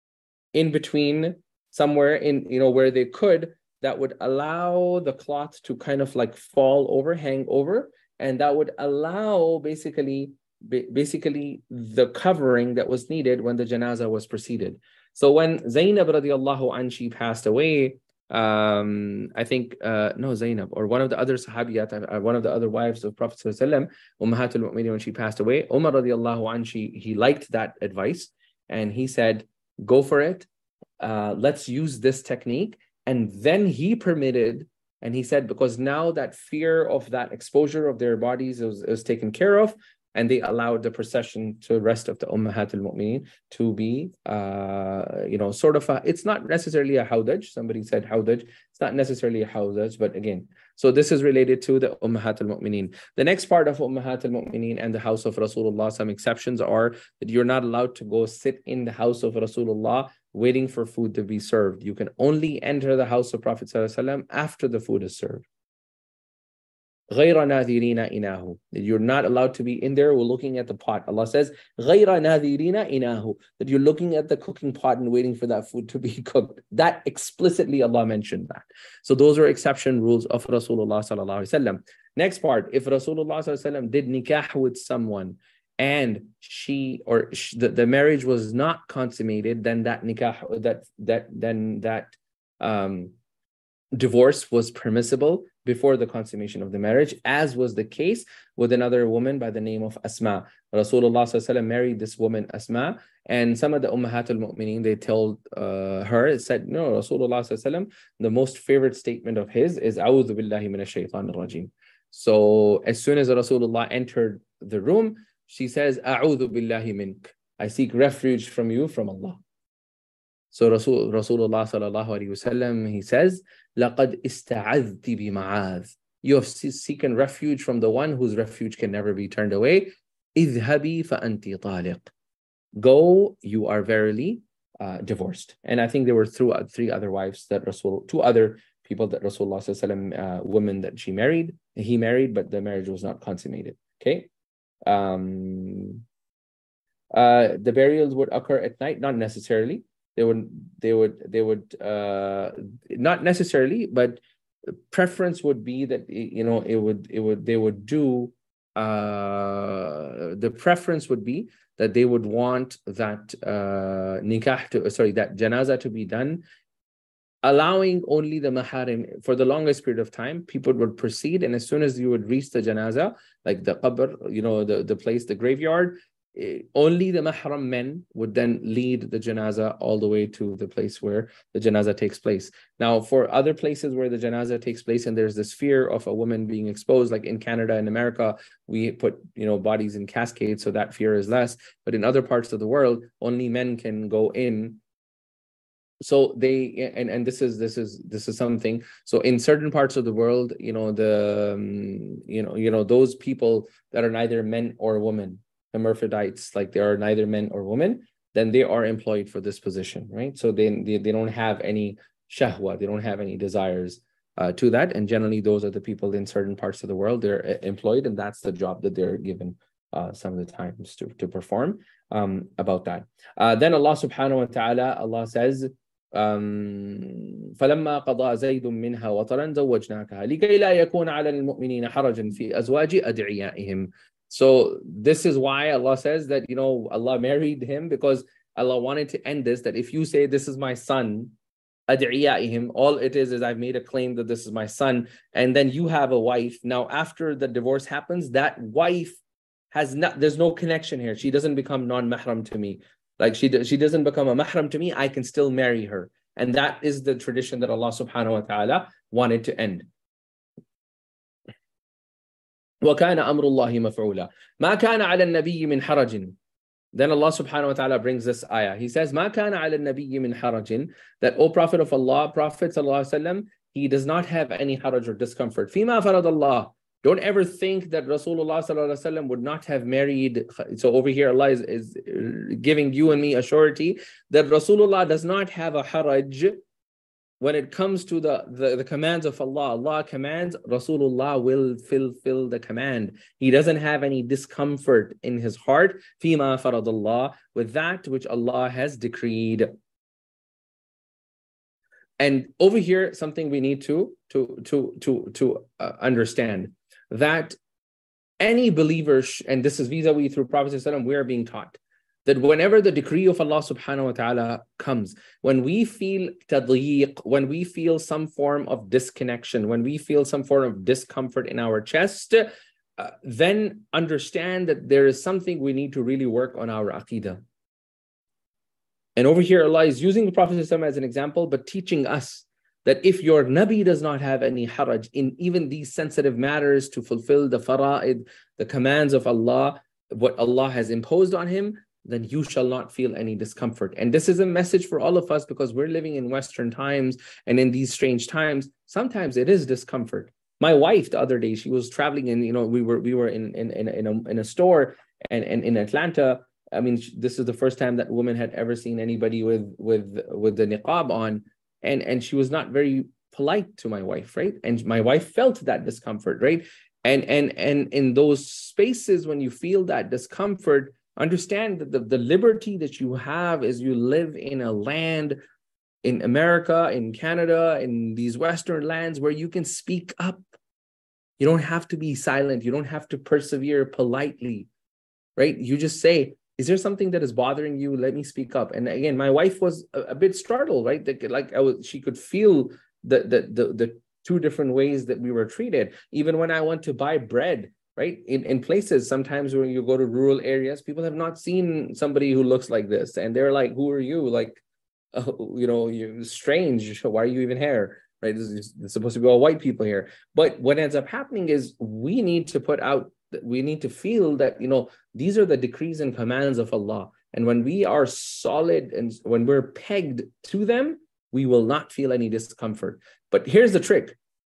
in between somewhere in, you know, where they could, that would allow the cloth to kind of like fall over, hang over, and that would allow basically basically the covering that was needed when the janazah was preceded. So when Zainab radiallahu anha, she passed away, um, I think, uh, no, Zainab, or one of the other sahabiyat, uh, one of the other wives of Prophet sallallahu alaihi wasallam, Ummahatul Mu'mineen, when she passed away, Umar radiallahu anha, she, he liked that advice, and he said, go for it, uh, let's use this technique. And then he permitted, and he said, because now that fear of that exposure of their bodies was, was taken care of, and they allowed the procession to the rest of the Ummahat al-Mu'mineen to be, uh, you know, sort of a, it's not necessarily a hawdaj. Somebody said hawdaj. It's not necessarily a hawdaj, but again, so this is related to the Ummahat al-Mu'mineen. The next part of Ummahat al-Mu'mineen and the house of Rasulullah, some exceptions are that you're not allowed to go sit in the house of Rasulullah waiting for food to be served. You can only enter the house of Prophet sallallahu alaihi wasallam after the food is served. غَيْرَ نَاذِرِينَ إِنَاهُ. You're not allowed to be in there. We're looking at the pot. Allah says, غَيْرَ نَاذِرِينَ إِنَاهُ. That you're looking at the cooking pot and waiting for that food to be cooked. That explicitly Allah mentioned that. So those are exception rules of Rasulullah sallallahu alaihi wasallam. Next part, if Rasulullah sallallahu alaihi wasallam did nikah with someone and she or sh- the, the marriage was not consummated, then that nikah, that that then that um, divorce was permissible before the consummation of the marriage, as was the case with another woman by the name of Asma. Rasulullah sallallahu alaihi wasallam married this woman Asma, and some of the Ummahatul Mu'mineen, they told uh, her, it said, no, Rasulullah sallallahu alaihi wasallam, the most favorite statement of his is A'udhu billahi minash shaitanir rajim. So as soon as Rasulullah entered the room, she says, A'udhu billahi mink. I seek refuge from you, from Allah. So Rasul, Rasulullah sallallahu alaihi wasallam, he says, لَقَدْ إِسْتَعَذْتِ بِمَعَاذٍ. You have seeken refuge from the one whose refuge can never be turned away. اذهبي فأنت طالق. Go, you are verily uh, divorced. And I think there were through, three other wives that Rasul, two other people that Rasulullah sallallahu alaihi wasallam, uh, women that she married, he married, but the marriage was not consummated. Okay. Um, uh, the burials would occur at night, not necessarily. They would, they would, they would, uh, not necessarily, but preference would be that, you know, it would, it would, they would do, uh, the preference would be that they would want that uh, nikah to, sorry, that janazah to be done, allowing only the maharim for the longest period of time. People would proceed, and as soon as you would reach the janazah, like the qabr, you know, the, the place, the graveyard, only the mahram men would then lead the janazah all the way to the place where the janazah takes place. Now, for other places where the janazah takes place and there's this fear of a woman being exposed, like in Canada and America, we put, you know, bodies in cascades, so that fear is less. But in other parts of the world, only men can go in. So they, and, and this is this is this is something. So in certain parts of the world, you know, the um, you know, you know, those people that are neither men or women, hermaphrodites, like they are neither men or women, then they are employed for this position, right? So they they, they don't have any shahwa, they don't have any desires uh, to that. And generally, those are the people in certain parts of the world, they're employed, and that's the job that they're given uh, some of the times to, to perform um, about that. Uh, then Allah subhanahu wa ta'ala, Allah says, um, فَلَمَّا قَضَى زَيْدٌ مِّنْهَا وَطَرًا زَوَّجْنَاكَهَا لِكَيْ لَا يَكُونَ عَلَى الْمُؤْمِنِينَ حَرَجٌ فِي أَزْوَاجِ أَدْعِيَائِهِمْ. So this is why Allah says that, you know, Allah married him, because Allah wanted to end this, that if you say, this is my son, أَدْعِيَائِهِمْ, all it is is I've made a claim that this is my son, and then you have a wife. Now, after the divorce happens, that wife has not, there's no connection here. She doesn't become non-mahram to me. Like she, she doesn't become a mahram to me. I can still marry her. And that is the tradition that Allah subhanahu wa ta'ala wanted to end. وَكَانَ أَمْرُ اللَّهِ مَفْعُولًا مَا كَانَ عَلَى النَّبِيِّ مِنْ حَرَجٍ. Then Allah subhanahu wa ta'ala brings this ayah. He says, مَا كَانَ عَلَى النَّبِيِّ مِنْ حَرَجٍ, that, O Prophet of Allah, Prophet sallallahu alaihi wasallam, he does not have any haraj or discomfort. فِيمَا فَرَضَ اللَّهِ. Don't ever think that Rasulullah sallallahu alaihi wasallam would not have married. So over here, Allah is, is giving you and me a surety that Rasulullah does not have a haraj. When it comes to the, the, the commands of Allah, Allah commands, Rasulullah will fulfill the command. He doesn't have any discomfort in his heart, فِيمَا فَرَضَ اللَّهِ, with that which Allah has decreed. And over here, something we need to, to, to, to, to uh, understand, that any believer, and this is vis-a-vis through Prophet ﷺ, we are being taught that whenever the decree of Allah subhanahu wa ta'ala comes, when we feel tadyiq, when we feel some form of disconnection, when we feel some form of discomfort in our chest, uh, then understand that there is something we need to really work on our aqidah. And over here, Allah is using the Prophet ﷺ as an example, but teaching us that if your Nabi does not have any haraj in even these sensitive matters to fulfill the fara'id, the commands of Allah, what Allah has imposed on him, then you shall not feel any discomfort. And this is a message for all of us, because we're living in Western times, and in these strange times, sometimes it is discomfort. My wife, the other day, she was traveling, and you know, we were we were in in in, in, a, in a store, and, and in Atlanta. I mean, this is the first time that woman had ever seen anybody with with with the niqab on, and and she was not very polite to my wife, right? And my wife felt that discomfort, right? And and and in those spaces when you feel that discomfort, understand that the, the liberty that you have is you live in a land, in America, in Canada, in these Western lands where you can speak up. You don't have to be silent. You don't have to persevere politely, right? You just say, is there something that is bothering you? Let me speak up. And again, my wife was a, a bit startled, right? That, like I was, she could feel the, the, the, the two different ways that we were treated. Even when I went to buy bread, right? In, in places, sometimes when you go to rural areas, people have not seen somebody who looks like this. And they're like, who are you? Like, uh, you know, you're strange. Why are you even here? Right? This is, it's supposed to be all white people here. But what ends up happening is we need to put out, we need to feel that, you know, these are the decrees and commands of Allah. And when we are solid and when we're pegged to them, we will not feel any discomfort. But here's the trick.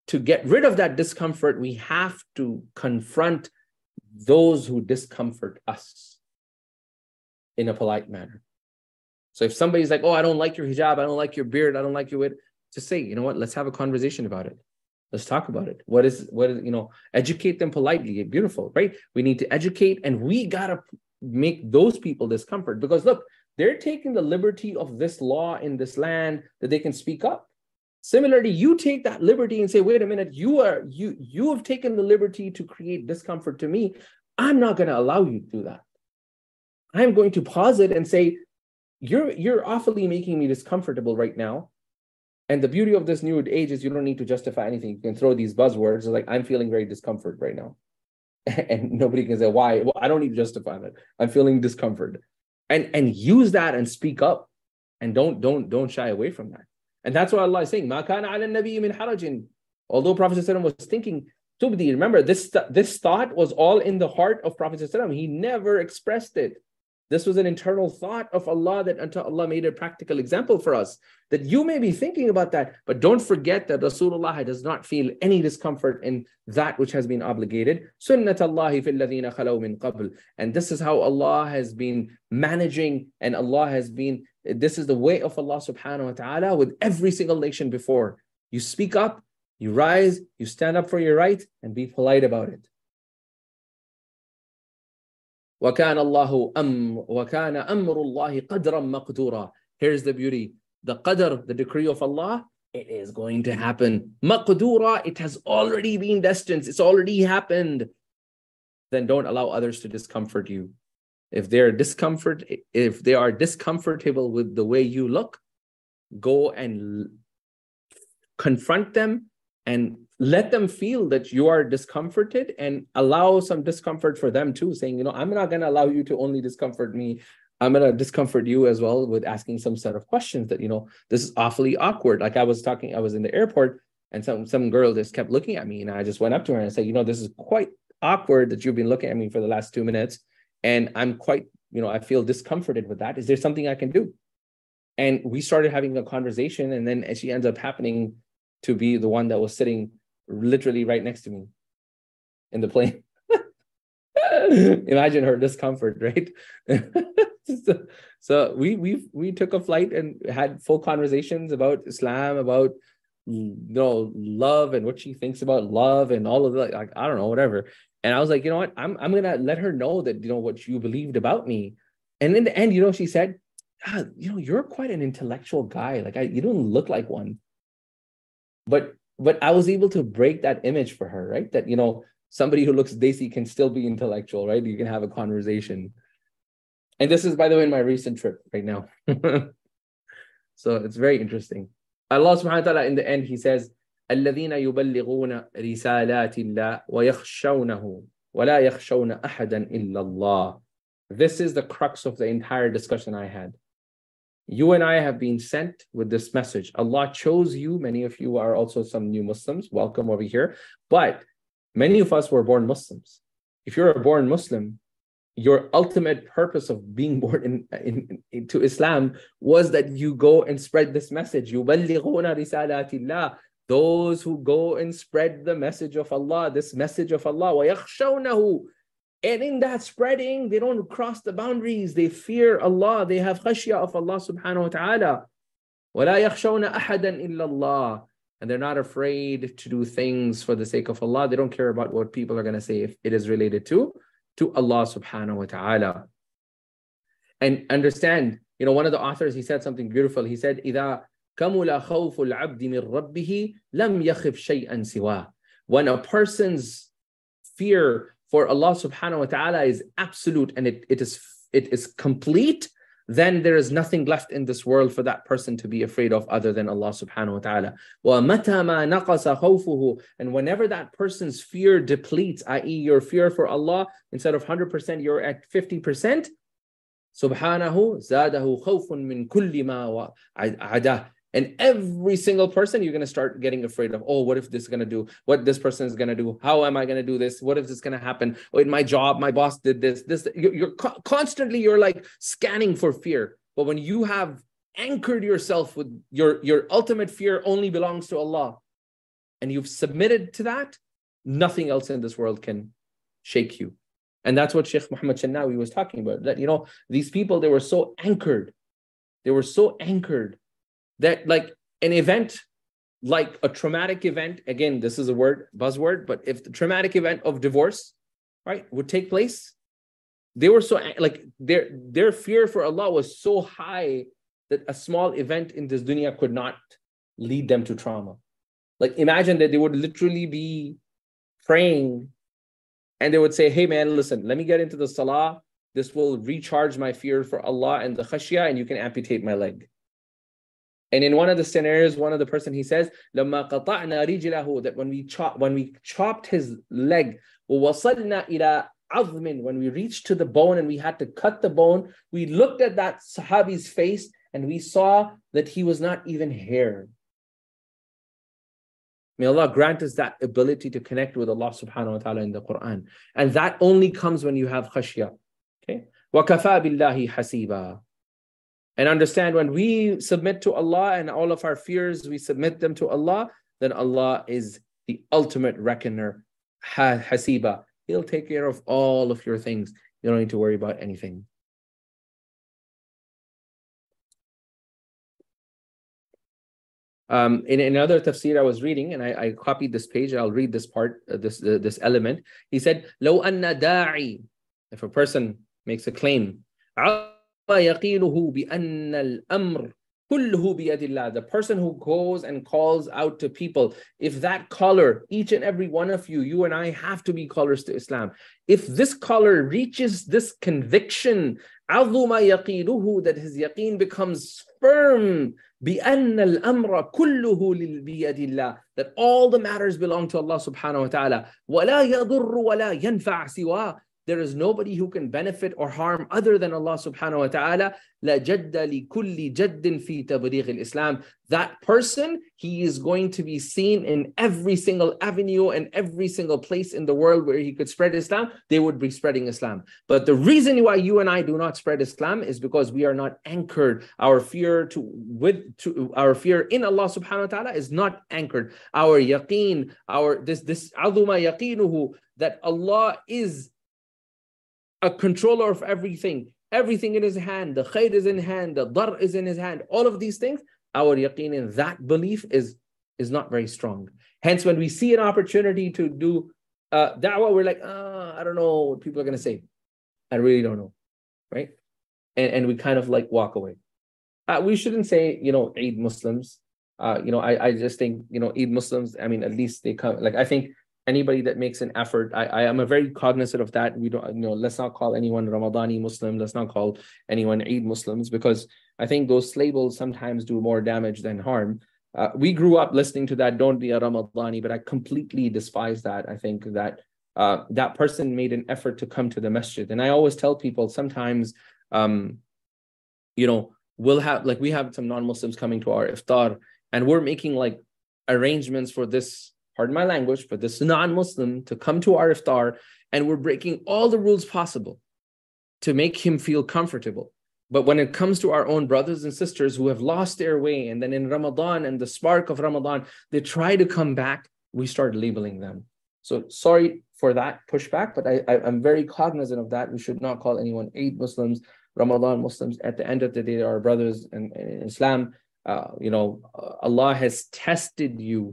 to get rid of that discomfort, we have to confront those who discomfort us in a polite manner. So if somebody's like, oh, I don't like your hijab, I don't like your beard, I don't like your wit, just say, you know what, let's have a conversation about it. Let's talk about it. What is, what is, you know, educate them politely. Beautiful, right? We need to educate, and we got to make those people discomfort, because look, they're taking the liberty of this law in this land that they can speak up. Similarly, you take that liberty and say, wait a minute, you are you you have taken the liberty to create discomfort to me. I'm not going to allow you to do that. I'm going to pause it and say, you're you're awfully making me discomfortable right now. And the beauty of this new age is you don't need to justify anything. You can throw these buzzwords like, I'm feeling very discomfort right now. And nobody can say, why? Well, I don't need to justify that. I'm feeling discomfort. And, and use that and speak up. And don't, don't, don't shy away from that. And that's what Allah is saying. مَا كَانَ عَلَى النَّبِيِّ مِنْ حَرَجٍ. Although Prophet ﷺ was thinking, Tubdi, remember, this, this thought was all in the heart of Prophet ﷺ. He never expressed it. This was an internal thought of Allah that until Allah made a practical example for us. That you may be thinking about that, but don't forget that Rasulullah does not feel any discomfort in that which has been obligated. Sunnat Allahi fil ladhina khalaw min qabl. And this is how Allah has been managing, and Allah has been, this is the way of Allah subhanahu wa ta'ala with every single nation before. You speak up, you rise, you stand up for your right, and be polite about it. وَكَانَ اللَّهُ أَمْرُ وَكَانَ أَمْرُ اللَّهِ قَدْرًا مَقْدُورًا. Here's the beauty. The qadr, the decree of Allah, it is going to happen. Maqdura, it has already been destined. It's already happened. Then don't allow others to discomfort you. If they're discomfort, if they are discomfortable with the way you look, go and confront them and let them feel that you are discomforted, and allow some discomfort for them too, saying, you know, I'm not going to allow you to only discomfort me. I'm going to discomfort you as well with asking some set of questions that, you know, this is awfully awkward. Like I was talking, I was in the airport and some, some girl just kept looking at me, and I just went up to her and I said, you know, this is quite awkward that you've been looking at me for the last two minutes. And I'm quite, you know, I feel discomforted with that. Is there something I can do? And we started having a conversation, and then she ends up happening to be the one that was sitting literally right next to me in the plane. Imagine her discomfort, right? so, so we we we took a flight and had full conversations about Islam, about, you know, love and what she thinks about love and all of that. Like, I don't know, whatever. And I was like, you know what? I'm I'm gonna let her know that, you know, what you believed about me. And in the end, you know, she said, ah, you know, you're quite an intellectual guy. Like I, you don't look like one. But but I was able to break that image for her, right? That, you know, somebody who looks desi can still be intellectual, right? You can have a conversation. And this is, by the way, in my recent trip right now. So it's very interesting. Allah subhanahu wa ta'ala, in the end, he says, الَّذِينَ يُبَلِّغُونَ رِسَالَاتِ اللَّهِ وَيَخْشَوْنَهُ وَلَا يَخْشَوْنَ أَحَدًا إِلَّا اللَّهِ. This is the crux of the entire discussion I had. You and I have been sent with this message. Allah chose you. Many of you are also some new Muslims. Welcome over here. But many of us were born Muslims. If you're a born Muslim, your ultimate purpose of being born in, in, into Islam was that you go and spread this message. يُبَلِّغُونَ رِسَالَاتِ اللَّهِ. Those who go and spread the message of Allah, this message of Allah. وَيَخْشَوْنَهُ. And in that spreading, they don't cross the boundaries. They fear Allah. They have khashya of Allah subhanahu wa ta'ala. وَلَا يَخْشَوْنَ أَحَدًا إِلَّا اللَّهِ. And they're not afraid to do things for the sake of Allah. They don't care about what people are going to say if it is related to, to Allah subhanahu wa ta'ala. And understand, you know, one of the authors, he said something beautiful. He said, إِذَا كَمُلَ خَوْفُ الْعَبْدِ مِنْ رَبِّهِ لَمْ يَخِفْ شَيْئًا سِوَاهُ. When a person's fear for Allah subhanahu wa ta'ala is absolute and it, it is it is complete, then there is nothing left in this world for that person to be afraid of other than Allah subhanahu wa ta'ala. وَمَتَى مَا نَقَصَ خَوْفُهُ. And whenever that person's fear depletes, that is your fear for Allah, instead of one hundred percent, you're at fifty percent, subhanahu زَادَهُ خَوْفٌ مِّن كُلِّ مَا وَعَدَهُ. And every single person, you're going to start getting afraid of, oh, what if this is going to do? What this person is going to do? How am I going to do this? What if this is going to happen? Oh, in my job, my boss did this. This You're, you're co- constantly, you're like scanning for fear. But when you have anchored yourself with your, your ultimate fear only belongs to Allah. and you've submitted to that, nothing else in this world can shake you. And that's what Sheikh Muhammad Shannawi was talking about. That, you know, these people, they were so anchored. They were so anchored that like an event, like a traumatic event, again, this is a word, buzzword, but if the traumatic event of divorce, right, would take place, they were so, like, their, their fear for Allah was so high that a small event in this dunya could not lead them to trauma. Like, imagine that they would literally be praying and they would say, hey man, listen, let me get into the salah. This will recharge my fear for Allah and the khashya, and you can amputate my leg. And in one of the scenarios, one of the person, he says, لَمَّا قَطَعْنَا رِجْلَهُ, that when we chop, when we chopped his leg, وَوَصَلْنَا إِلَىٰ عَظْمٍ, when we reached to the bone and we had to cut the bone, we looked at that Sahabi's face and we saw that he was not even hair. May Allah grant us that ability to connect with Allah subhanahu wa ta'ala in the Quran. And that only comes when you have khashya. Okay? وَكَفَى بِاللَّهِ حَسِيبًا. And understand, when we submit to Allah and all of our fears, we submit them to Allah, then Allah is the ultimate reckoner, hasiba. He'll take care of all of your things. You don't need to worry about anything. Um, in, in another tafsir I was reading, and I, I copied this page, I'll read this part, uh, this uh, this element. He said, لو أن داعي, if a person makes a claim, يقينه بأن الأمر كله بيد الله, the person who goes and calls out to people, if that caller, each and every one of you, you and I have to be callers to Islam. If this caller reaches this conviction, عظم يقينه, that his yaqeen becomes firm, بأن الأمر كله بيد الله, that all the matters belong to Allah subhanahu wa ta'ala, ولا يضر ولا ينفع سواه, there is nobody who can benefit or harm other than Allah subhanahu wa ta'ala. لا جد لكل جد في تبليغ الإسلام. That person, he is going to be seen in every single avenue and every single place in the world where he could spread Islam, they would be spreading Islam. But the reason why you and I do not spread Islam is because we are not anchored. Our fear to with to our fear in Allah subhanahu wa ta'ala is not anchored. Our yaqeen, our this this عظم يقينه, that Allah is a controller of everything, everything in his hand, the khair is in hand, the dar is in his hand, all of these things, our yaqeen in that belief is, is not very strong. Hence, when we see an opportunity to do uh, da'wah, we're like, oh, I don't know what people are going to say. I really don't know, right? And, and we kind of like walk away. Uh, we shouldn't say, you know, Eid Muslims. Uh, you know, I, I just think, you know, Eid Muslims, I mean, at least they come, like, I think anybody that makes an effort, I, I am a very cognizant of that. We don't, you know, let's not call anyone Ramadani Muslim. Let's not call anyone Eid Muslims, because I think those labels sometimes do more damage than harm. Uh, we grew up listening to that, don't be a Ramadani, but I completely despise that. I think that uh, that person made an effort to come to the masjid. And I always tell people sometimes, um, you know, we'll have, like we have some non-Muslims coming to our iftar, and we're making like arrangements for this, pardon my language, but this non-Muslim to come to our iftar, and we're breaking all the rules possible to make him feel comfortable. But when it comes to our own brothers and sisters who have lost their way, and then in Ramadan and the spark of Ramadan, they try to come back, we start labeling them. So sorry for that pushback, but I, I, I'm very cognizant of that. We should not call anyone Eid Muslims, Ramadan Muslims. At the end of the day, they are brothers in, in Islam. Uh, you know, Allah has tested you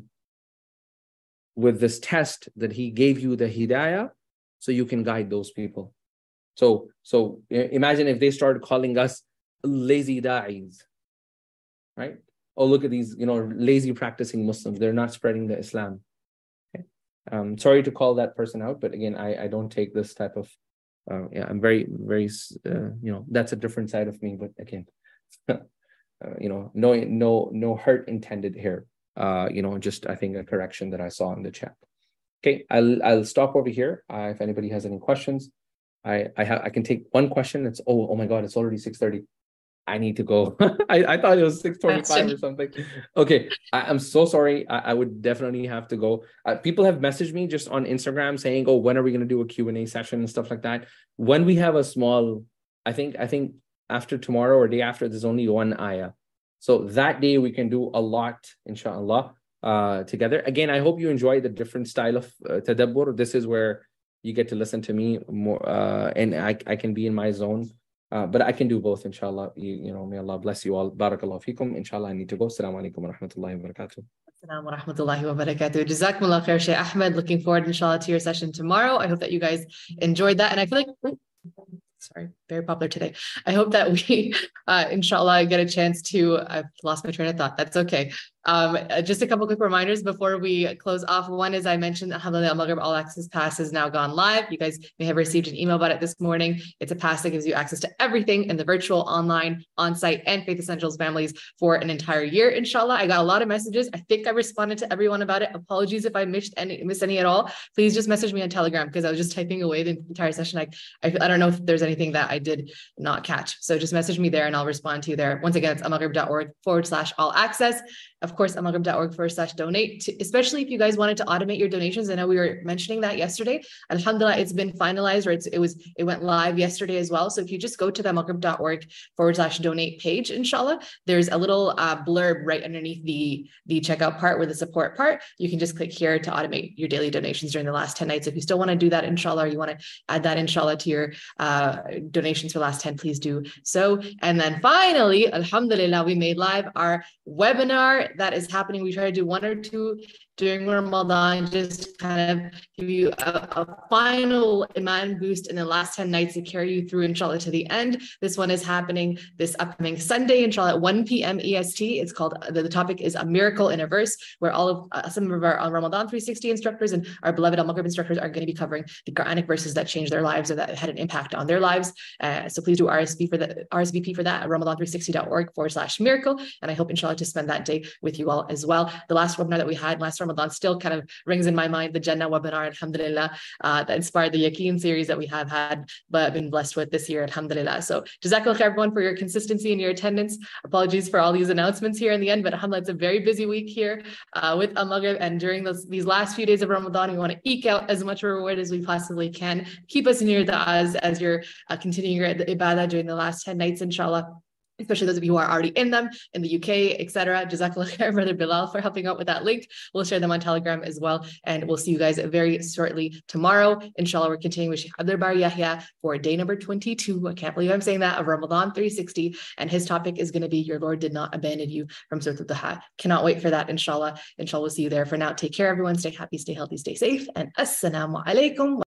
with this test that he gave you the hidayah, so you can guide those people. So, so imagine if they started calling us lazy da'is, right? Oh, look at these, you know, lazy practicing Muslims. They're not spreading the Islam. Okay. Um, sorry to call that person out, but again, I, I don't take this type of, uh, yeah, I'm very, very, uh, you know, that's a different side of me, but again, uh, you know, no, no, no hurt intended here. Uh, you know, just I think a correction that I saw in the chat. Okay, I'll I'll stop over here. Uh, if anybody has any questions, I I have I can take one question. It's oh oh my God, it's already six thirty. I need to go. I, I thought it was six twenty-five or something. Okay, I, I'm so sorry. I, I would definitely have to go. Uh, people have messaged me just on Instagram saying, "Oh, when are we going to do a Q and A session and stuff like that?" When we have a small, I think I think after tomorrow or day after, there's only one ayah. So that day we can do a lot, inshallah. uh, together. Again, I hope you enjoy the different style of uh, tadabbur. This is where you get to listen to me more, uh, and I, I can be in my zone. Uh, but I can do both, inshallah. You, you know, may Allah bless you all. Barakallahu feekum. Inshallah, I need to go. Assalamu alaikum wa rahmatullahi wa barakatuh. Assalamu wa rahmatullahi wa barakatuh. Jazakumullah khair, Shaykh Ahmed. Looking forward, inshallah, to your session tomorrow. I hope that you guys enjoyed that. And I feel like, sorry, very popular today. I hope that we, uh, inshallah, get a chance to, I've lost my train of thought. That's okay. Um, just a couple quick reminders before we close off. One is I mentioned, alhamdulillah, Maghrib All Access Pass is now gone live. You guys may have received an email about it this morning. It's a pass that gives you access to everything in the virtual, online, on-site, and Faith Essentials families for an entire year, inshallah. I got a lot of messages. I think I responded to everyone about it. Apologies if I missed any, missed any at all. Please just message me on Telegram because I was just typing away the entire session. I, I, I don't know if there's anything that I did not catch. So just message me there and I'll respond to you there. Once again, it's almaghrib.org forward slash all access. Of course, almaghrib.org forward slash donate, to, especially if you guys wanted to automate your donations. I know we were mentioning that yesterday. Alhamdulillah, it's been finalized, or it's, it was it went live yesterday as well. So if you just go to the almaghrib.org forward slash donate page, inshallah, there's a little uh, blurb right underneath the, the checkout part with the support part. You can just click here to automate your daily donations during the last ten nights. If you still want to do that, inshallah, or you want to add that, inshallah, to your uh, donations for last ten, please do so. And then finally, alhamdulillah, we made live our webinar that is happening. We try to do one or two during Ramadan, just kind of give you a, a final iman boost in the last ten nights to carry you through, inshallah, to the end. This one is happening this upcoming Sunday, inshallah, at one p m E S T. It's called, the, the topic is a miracle in a verse, where all of uh, some of our uh, Ramadan three sixty instructors and our beloved Al-Maghrib instructors are going to be covering the Quranic verses that changed their lives or that had an impact on their lives. Uh, so please do R S V for the R S V P for that at ramadan three sixty dot org forward slash miracle. And I hope, inshallah, to spend that day with you all as well. The last webinar that we had last Ramadan still kind of rings in my mind, the Jannah webinar, alhamdulillah, uh, that inspired the Yaqeen series that we have had, but been blessed with this year, alhamdulillah. So jazakallah khair, everyone, for your consistency and your attendance. Apologies for all these announcements here in the end, but alhamdulillah, it's a very busy week here uh, with Al-Maghrib. And during those, these last few days of Ramadan, we want to eke out as much reward as we possibly can. Keep us in your da'as as you're uh, continuing your ibadah during the last ten nights, inshallah. Especially those of you who are already in them, in the U K, et cetera. Jazakallah khair, Brother Bilal, for helping out with that link. We'll share them on Telegram as well. And we'll see you guys very shortly tomorrow. Inshallah, we're continuing with Shaykh Abdul Bari Yahya for day number twenty-two. I can't believe I'm saying that, of Ramadan three sixty. And his topic is going to be, Your Lord Did Not Abandon You, from Surah Al-Duha. Cannot wait for that, inshallah. Inshallah, we'll see you there. For now, take care, everyone. Stay happy, stay healthy, stay safe. And assalamu alaikum.